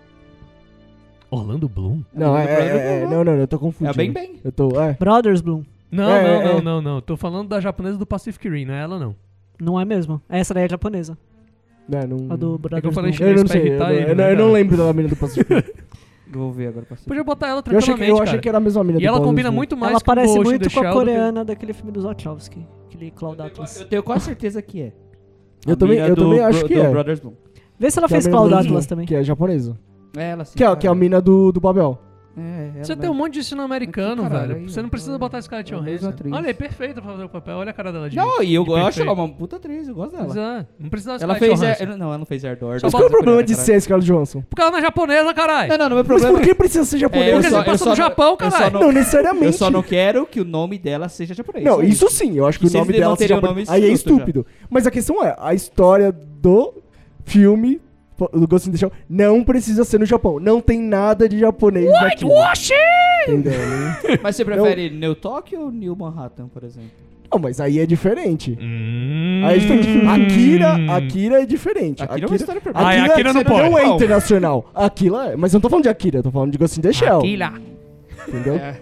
Orlando Bloom? Não, é, do é, Brothers é, é, Bloom, não, não, não, eu tô É confundindo. a Bem Bem. Eu tô, é. Brothers Bloom. Não, É, não, é, não, é. não, não. Tô falando da japonesa do Pacific Rim, não é ela não. Não é mesmo? Essa daí é japonesa. Não, não... A do Brothers eu falei Bloom. Eu não pra sei, eu, irritar não- ele, eu não, né, eu não cara? lembro da mina do Pacífico. Eu vou ver agora pra você. Podia botar ela Eu achei, que, tranquilamente, eu achei cara. que era a mesma mina E do ela Paulo combina Slow. muito mais Ela com parece Ghost in muito the com a Shell do que- coreana daquele filme dos Wachowski. Aquele Cloud Atlas. Eu tenho quase certeza que é. Eu A também, mina eu do também acho Bro- que do é. Brothers Bloom. Vê se ela Que é a fez mina Cloud do Atlas Slow, também. Que é japonesa. É ela sim. Que é, que é a mina do, do Babel. É, ela Você tem um mesmo. monte de cinema americano, Aqui, caralho, velho. aí, Você não ó. precisa botar Scarlett É a mesma Johansson. atriz. Olha aí, perfeita pra fazer o papel. Olha a cara dela de Não, e eu, de eu acho perfeita. ela uma puta atriz, eu gosto Pois dela. é, não precisa da Ela Scarlett fez... Johansson. É, não, ela não fez Ardor. Só Mas qual é o problema de ser a Scarlett Johansson? Porque ela não é japonesa, caralho. Não, não, não, meu Mas problema... por que precisa ser É, japonesa? eu Porque só- você passa eu só no não- Japão, eu só caralho. não- Não necessariamente. Eu só não quero que o nome dela seja japonês. Não, só isso sim, eu acho que E o se nome eles não dela seja terem o japonês. nome Aí é escroto já. estúpido. Mas a questão é, a história do filme do Ghost in the Shell não precisa ser no Japão. Não tem nada de japonês naquilo. Entendeu? né? Mas você prefere New Tokyo ou New Manhattan, por exemplo? Não, mas aí é diferente. Hum. Aí é diferente. Akira, Akira é diferente. Akira é uma história perfeita. Ai, Akira não você pode. não é Não. internacional. Akira é. Mas eu não tô falando de Akira, eu tô falando de Ghost in the Shell. Aquila. Entendeu? É.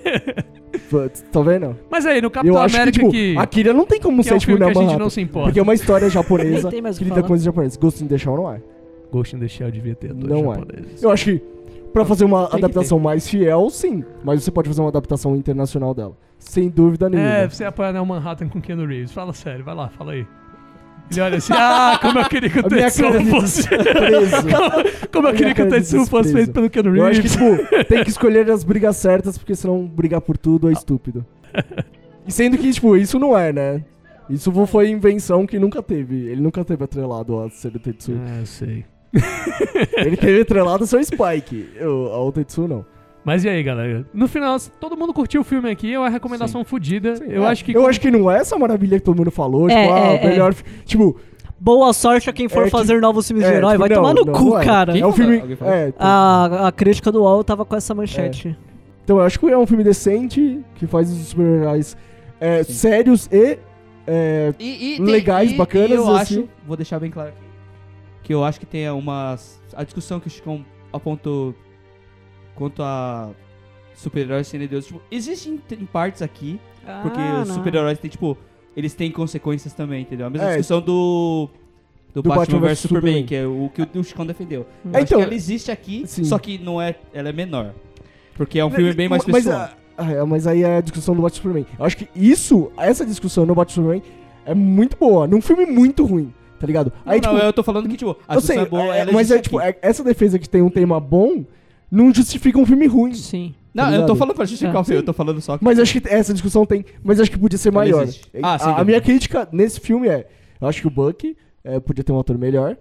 Putz, tá vendo? Mas aí, no Capitão Eu acho que, América tipo, que... Akira não tem como que é ser, um tipo, filme na que a gente Manhattan. não se importa. Porque é uma história japonesa Nem tem mais o que que lida falar. com coisas japonesas. Ghost in the Shell não é. Ghost in the Shell devia ter atores Não é. japoneses. Eu acho que pra fazer uma que adaptação mais fiel, sim. Mas você pode fazer uma adaptação internacional dela. Sem dúvida nenhuma. É, você apoia Neo Manhattan com Keanu Reeves. Fala sério, vai lá, fala aí. Ele olha assim, ah, como eu queria que o A minha Tetsuo cara de fosse... desprezo. como eu A queria minha que o cara de Tetsuo fosse desprezo. feito pelo Keanu Eu acho Reeves. que, tipo, tem que escolher as brigas certas, porque senão brigar por tudo é estúpido. E sendo que, tipo, isso não é, né? Isso foi invenção que nunca teve. Ele nunca teve atrelado a ser o Tetsuo. Ah, eu sei. Ele teve atrelado a ser o Spike. Eu, ao Tetsuo, não. Mas e aí, galera? No final, todo mundo curtiu o filme aqui, é uma recomendação fodida. Eu É, acho que... Eu acho que não é essa maravilha que todo mundo falou. É, tipo, ah, é, o melhor... fi- Tipo, Boa sorte a quem for É que- fazer novos filmes é, de herói. tipo, Vai não, tomar no não, cu, não é. cara. Quem é um falou? filme... Alguém falou? É, A, a crítica do U O L tava com essa manchete. então eu acho que é um filme decente, que faz os super-heróis é, Sim. sérios e... é, E, e Legais, e- bacanas, E eu assim. acho, vou deixar bem claro aqui, que eu acho que tem umas... A discussão que o Chicão apontou quanto a super-heróis sendo Deus, tipo, existe em, em partes aqui, porque Ah, os não. super-heróis têm, tipo, eles têm consequências também, entendeu? A mesma É. discussão do... Do, Do Batman, Batman vs versus Superman, Superman. que é o que o Chicão defendeu. Hum. Eu acho Então, que ela existe aqui, sim. só que não é, ela é menor. Porque é um filme bem mais mas, pessoal. ah, é, mas aí é a discussão do Batman Superman. Eu acho que isso, essa discussão no Batman Superman é muito boa. Num filme muito ruim, tá ligado? Aí, não, tipo, não, eu tô falando que, tipo, a eu discussão sei, é boa, é, ela mas existe é, tipo, aqui. é- essa defesa que tem um tema bom não justifica um filme ruim. Sim. Não, tá eu tô ligado? falando pra justificar É. o filme, eu tô falando só que... Mas acho que essa discussão tem. Mas acho que podia ser Ela maior. existe. Ah, sem a, a dúvida. minha crítica nesse filme é: eu acho que o Bucky é, podia ter um ator melhor.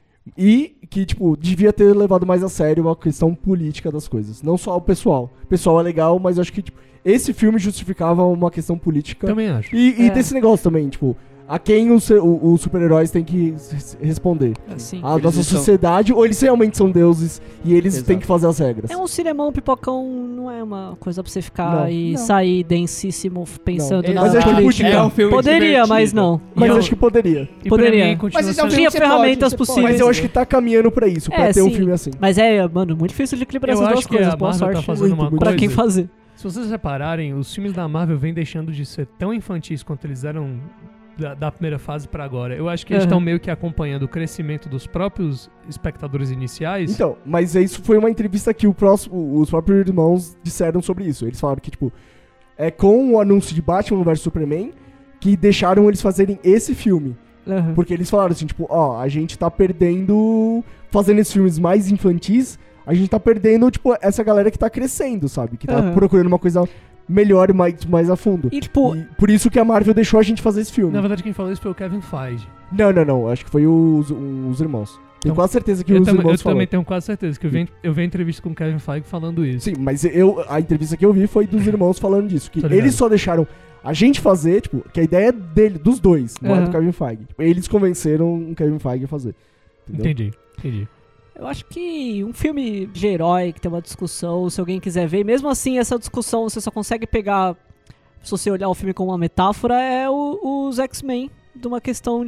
E que, tipo, devia ter levado mais a sério a questão política das coisas. Não só o pessoal. O pessoal é legal, mas eu acho que, tipo, esse filme justificava uma questão política. Também acho. E, e É. desse negócio também, tipo, a quem os o, os super-heróis têm que s- responder. Assim. A Eles nossa são- sociedade, ou eles realmente são deuses e eles Exato. têm que fazer as regras. É um cinemão pipocão, não é uma coisa pra você ficar Não. e Não. sair densíssimo pensando Não. na Mas acho que política. podia. É um filme Poderia, divertido. mas não. Mas E eu eu- acho que poderia. E Poderia. pra mim, continua Mas esse é um sendo- filme Tinha que você ferramentas pode, você possíveis. Mas eu acho que tá caminhando pra isso, pra É, ter um sim. filme assim. Mas é, mano, muito difícil de equilibrar Eu essas duas acho que coisas. a Boa Marvel tá sorte fazendo uma Muito, pra coisa... quem fazer. Se vocês repararem, os filmes da Marvel vêm deixando de ser tão infantis quanto eles eram da, da primeira fase pra agora. Eu acho que eles Uhum. estão meio que acompanhando o crescimento dos próprios espectadores iniciais. Então, mas isso foi uma entrevista que o próximo, os próprios irmãos disseram sobre isso. Eles falaram que, tipo, é com o anúncio de Batman versus Superman que deixaram eles fazerem esse filme. Uhum. Porque eles falaram assim, tipo, ó, a gente tá perdendo... Fazendo esses filmes mais infantis, a gente tá perdendo, tipo, essa galera que tá crescendo, sabe? Que tá Uhum. procurando uma coisa melhor e mais, mais a fundo. E tipo, E por isso que a Marvel deixou a gente fazer esse filme. Na verdade, quem falou isso foi o Kevin Feige. Não, não, não. Acho que foi os, os irmãos. Tenho Então, quase certeza que Eu, os tam- eu irmãos falaram. também tenho quase certeza que eu vi, eu vi entrevista com o Kevin Feige falando isso. Sim, mas eu, a entrevista que eu vi foi dos irmãos falando disso. Que Tô ligado. eles só deixaram a gente fazer, tipo, que a ideia é dele, dos dois, não é do Aham. Kevin Feige. Tipo, eles convenceram o Kevin Feige a fazer. Entendeu? Entendi, entendi. Eu acho que um filme de herói que tem uma discussão, se alguém quiser ver, mesmo assim, essa discussão você só consegue pegar, se você olhar o filme como uma metáfora, é o- os X-Men, de uma questão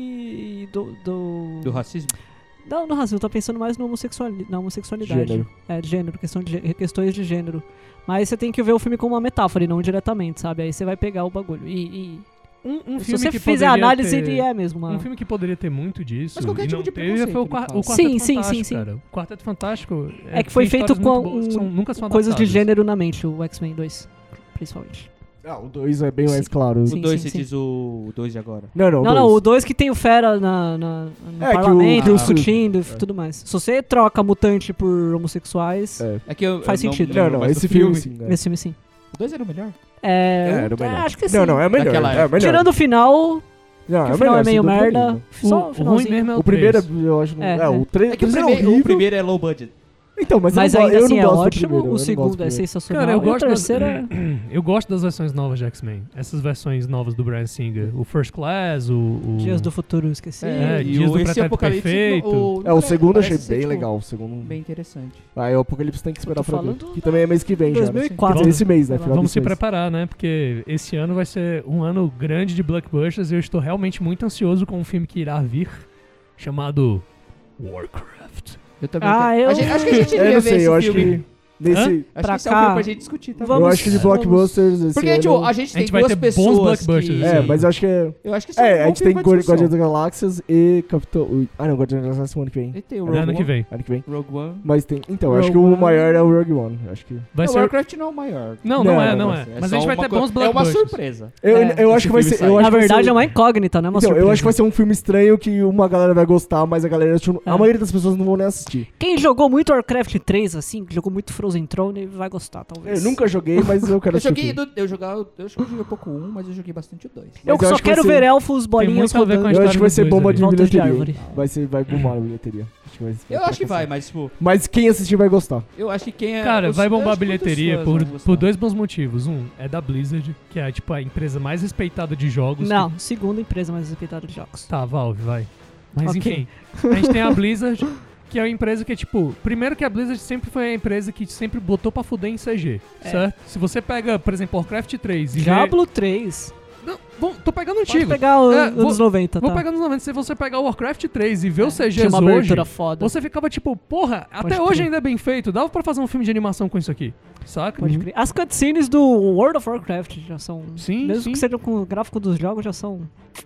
de. do. do... Do racismo? Não, no racismo, eu tô pensando mais no homossexuali na homossexualidade. Gênero. É, de gênero, questão de, gê- questões de gênero. Mas você tem que ver o filme como uma metáfora e não diretamente, sabe? Aí você vai pegar o bagulho. E, e Um, um se filme você que fizer a poderia análise, ter- ele é mesmo, mano. Um filme que poderia ter muito disso Mas qualquer e tipo não de teve preconceito, foi o, ele Qua- fala. o Quarteto Sim, sim, Fantástico, sim, sim. cara. O Quarteto Fantástico É que foi tem feito histórias com muito boas que são- um- nunca são coisas de adaptadas. gênero na mente, o X-Men dois, principalmente. Ah, o dois é bem mais Sim. claro. Sim. O dois, sim, você diz o dois de agora. Não, não, Não, o não, o dois. dois que tem o Fera na, na- no É, que o- parlamento, que o discutindo e Sul- tudo mais. Se você troca mutante por homossexuais, É. É que eu, Faz eu sentido. Não, Não, lembro não, mais do esse filme sim. é. nesse filme sim. O dois era o melhor? É, É, era o é, melhor. acho que sim. Não, não, é melhor. Daquela É melhor. Tirando o final, Não, que é o final melhor, é meio sem dúvida merda. nenhuma. Só O, o o ruim finalzinho. mesmo é o, O primeiro, três. eu acho. É, É, é. o três É que o é primeiro, o horrível. primeiro é low budget. Então, mas, Mas eu, não, go- ainda eu assim não é gosto do ótimo, primeiro, eu não o gosto segundo do é primeiro. sensacional. Cara, eu e o gosto, das, terceiro é... eu gosto das versões novas de X-Men. Essas versões novas do Bryan Singer. O First Class, o... o Dias do Futuro, esqueci. É, e Dias o, do esse Pretérito Apocalipse, Perfeito. o- É, o segundo eu achei parece ser, bem tipo, legal. O segundo. Bem interessante. Aí o Apocalipse tem que esperar Eu tô pra ver. falando Que também é mês que vem já. né? dois mil e quatro. Quer dizer, esse mês, né? Vamos Final Vamos desse se mês. preparar, né? Porque esse ano vai ser um ano grande de blockbusters e eu estou realmente muito ansioso com um filme que irá vir, chamado Warcraft. Eu também Ah, quero. eu- A gente- acho que a gente Eu devia não ver sei, esse eu acho filme. que. Nesse. Hã? Acho pra que esse é um cá. filme pra gente discutir também. Vamos- eu acho que de vamos- blockbusters. Esse Porque, ano- tipo, a gente A tem gente vai duas ter bons pessoas blockbusters que... esse É, ano. mas eu acho que é. Eu acho que esse é um É, bom a gente filme tem pra Guardiões discussão. das Galáxias e Capitão. Ah, não, Guardiões das Galáxias ano que vem. E tem o É Rogue ano que One. vem. Ano que vem. Rogue One. Mas tem. Então, eu acho Rogue que o One. maior é o Rogue One. Eu acho que. Vai Não, ser... Warcraft não é o maior. Não, não, Não, é, não não vai é. ser. Mas a só gente vai uma ter coisa- bons É uma blockbusters. surpresa. Eu, É, eu acho esse que vai filme ser. sai. Eu acho Na que vai verdade ser- é uma incógnita, não é uma Então, surpresa. eu acho que vai ser um filme estranho que uma galera vai gostar, mas a galera. tipo, É. A maioria das pessoas não vão nem assistir. Quem jogou muito Warcraft três, assim, que jogou muito Frozen Throne, vai gostar, talvez. Eu nunca joguei, mas eu quero Eu assistir. joguei, o filme. do- eu jogava, eu acho que eu joguei pouco um, mas eu joguei bastante o dois. Eu Mas eu só acho que vai quero ser- ver elfos, bolinhas muito a ver com a rodando. Eu história acho que vai dos ser dois bomba ali. de Voltas de bilheteria. árvore. Vai ser, vai bombar a bilheteria. Acho que vai, Eu acho que vai, mas tipo, Mas quem assistir vai gostar. eu acho que quem é... Cara, os- vai eu bombar a acho que muitos bilheteria fãs por, vão gostar. por dois bons motivos. Um, é da Blizzard, que é tipo a empresa mais respeitada de jogos. Não, segunda empresa mais respeitada de jogos. Tá, Valve, vai. Mas Ok. enfim, a gente tem a Blizzard, que é uma empresa que, tipo, primeiro que a Blizzard sempre foi a empresa que sempre botou pra fuder em C G, É. certo? Se você pega, por exemplo, Warcraft três e Diablo três. vê... Não, bom, tô pegando Pode antigo. pegar os É, vou- anos noventa, Vou tá? pegar nos noventa. Se você pegar o Warcraft três e ver os C Tinha Gs uma hoje, abertura foda. você ficava tipo, porra, até Pode hoje crer. ainda é bem feito. Dava pra fazer um filme de animação com isso aqui, saca? Pode crer. As cutscenes do World of Warcraft já são... Sim, Mesmo sim. que sejam com o gráfico dos jogos, já são...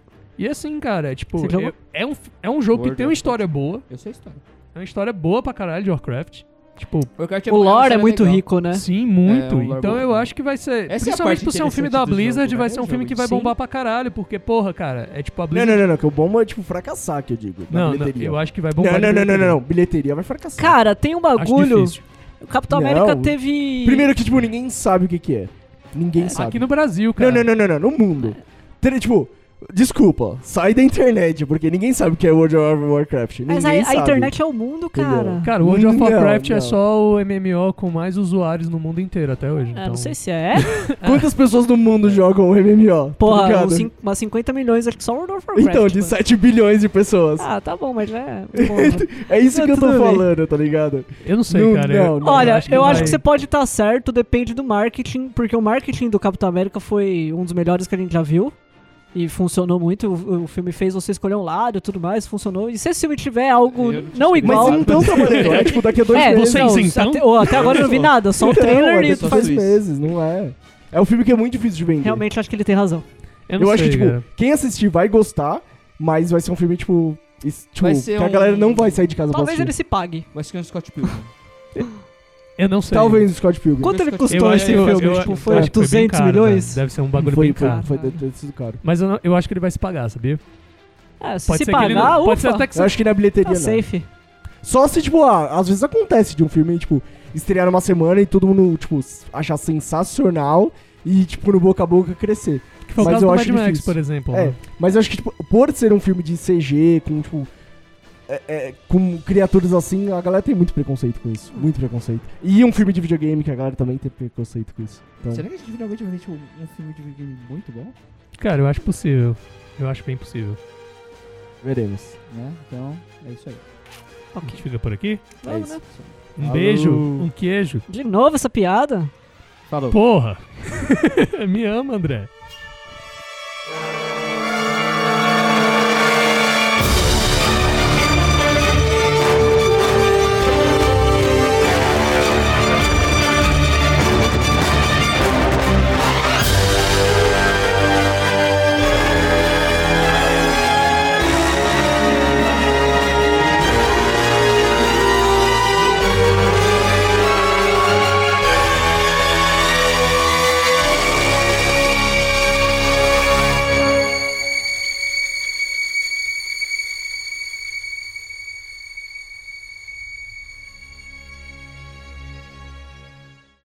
E assim, cara, é tipo, Você jogou? é, é um, é um jogo que World tem uma of história boa. Eu sei a história. É uma história boa pra caralho de Warcraft. Tipo, Warcraft O lore é série muito legal. rico, né? sim, muito. É, um lore Então bom. eu acho que vai ser. Essa é a principalmente parte por ser um filme da interessante do Blizzard, jogo, vai né? ser um O filme jogo que em vai si. bombar pra caralho. Porque, porra, cara, é tipo a Não, Blizzard. não, não, não. Que o bomba é tipo fracassar, que eu digo. na Não, não, bilheteria. eu acho que vai Não, bombar. não, de não, não, não, bilheteria. não. Bilheteria vai fracassar. Cara, tem um Acho bagulho... difícil. O Capitão Não. América teve... Primeiro que, tipo, ninguém sabe o que que é. Ninguém sabe. Aqui no Brasil, cara. Não, não, não, não, não. No mundo. Ter- Tipo, desculpa. Sai da internet, porque ninguém sabe o que é World of Warcraft. Ninguém Mas a, a sabe. internet é o mundo, cara. Entendeu? Cara, o World of Não, Warcraft é não. só o M M O com mais usuários no mundo inteiro até hoje. É, então... não sei se é. Quantas pessoas no mundo jogam o M M O? Tá Porra, ligado? uns cin- umas cinquenta milhões, acho que só World of Warcraft. Então, de mano. sete bilhões de pessoas. Ah, tá bom, mas já é... porra. É isso Não, que eu tô tudo bem. falando, tá ligado? Eu não sei, Não, cara. não, eu, não. Olha, acho que eu vai- acho que você pode estar certo, depende do marketing, porque o marketing do Capitão América foi um dos melhores que a gente já viu. E funcionou muito, o, o filme fez você escolher um lado e tudo mais, funcionou. E se esse filme tiver algo Eu não tinha não escolhido. Mas igual... vocês não estão trabalhando, é tipo daqui a dois é, meses. vocês não, então? até, oh, até agora eu não vi nada, só o Não, trailer é e só faz... dois meses, não é. É um filme que é muito difícil de vender. Realmente acho que ele tem razão. Eu, não Eu acho sei, que, tipo, cara. quem assistir vai gostar, mas vai ser um filme, tipo... is- tipo Vai que ser a um- galera não vai sair de casa pra Talvez assistir. ele se pague. Vai ser um Scott Pilgrim. Eu não sei. Talvez o Scott Pilgrim. Quanto ele Eu custou acho- esse eu- filme? eu- tipo, eu foi acho que bem duzentos caro, milhões? né? Deve ser um bagulho foi, bem foi, caro. foi, deve ter sido caro. Mas eu, não- eu acho que ele vai se pagar, sabia? É, se Pode se ser que ele pagar, não, pode ser ufa, até que Eu acho que na bilheteria tá não. safe. Só se, tipo, ah, às vezes acontece de um filme, tipo, estrear numa semana e todo mundo, tipo, achar sensacional e, tipo, no boca a boca crescer. Que foi o Mas caso eu do acho Mad Max, difícil. por exemplo. É, né? mas eu acho que, tipo, por ser um filme de C G, com, tipo, é, é, com criaturas assim, a galera tem muito preconceito com isso. Muito preconceito. E um filme de videogame que a galera também tem preconceito com isso. Então, Será que a gente finalmente vai ver tipo, um filme de videogame muito bom? Cara, eu acho possível. Eu acho bem possível. veremos. Né? Então, é isso aí. A gente fica por aqui? É Vamos, isso. né? Um Falou. beijo, um queijo. De novo essa piada? Falou. Porra! Me ama, André.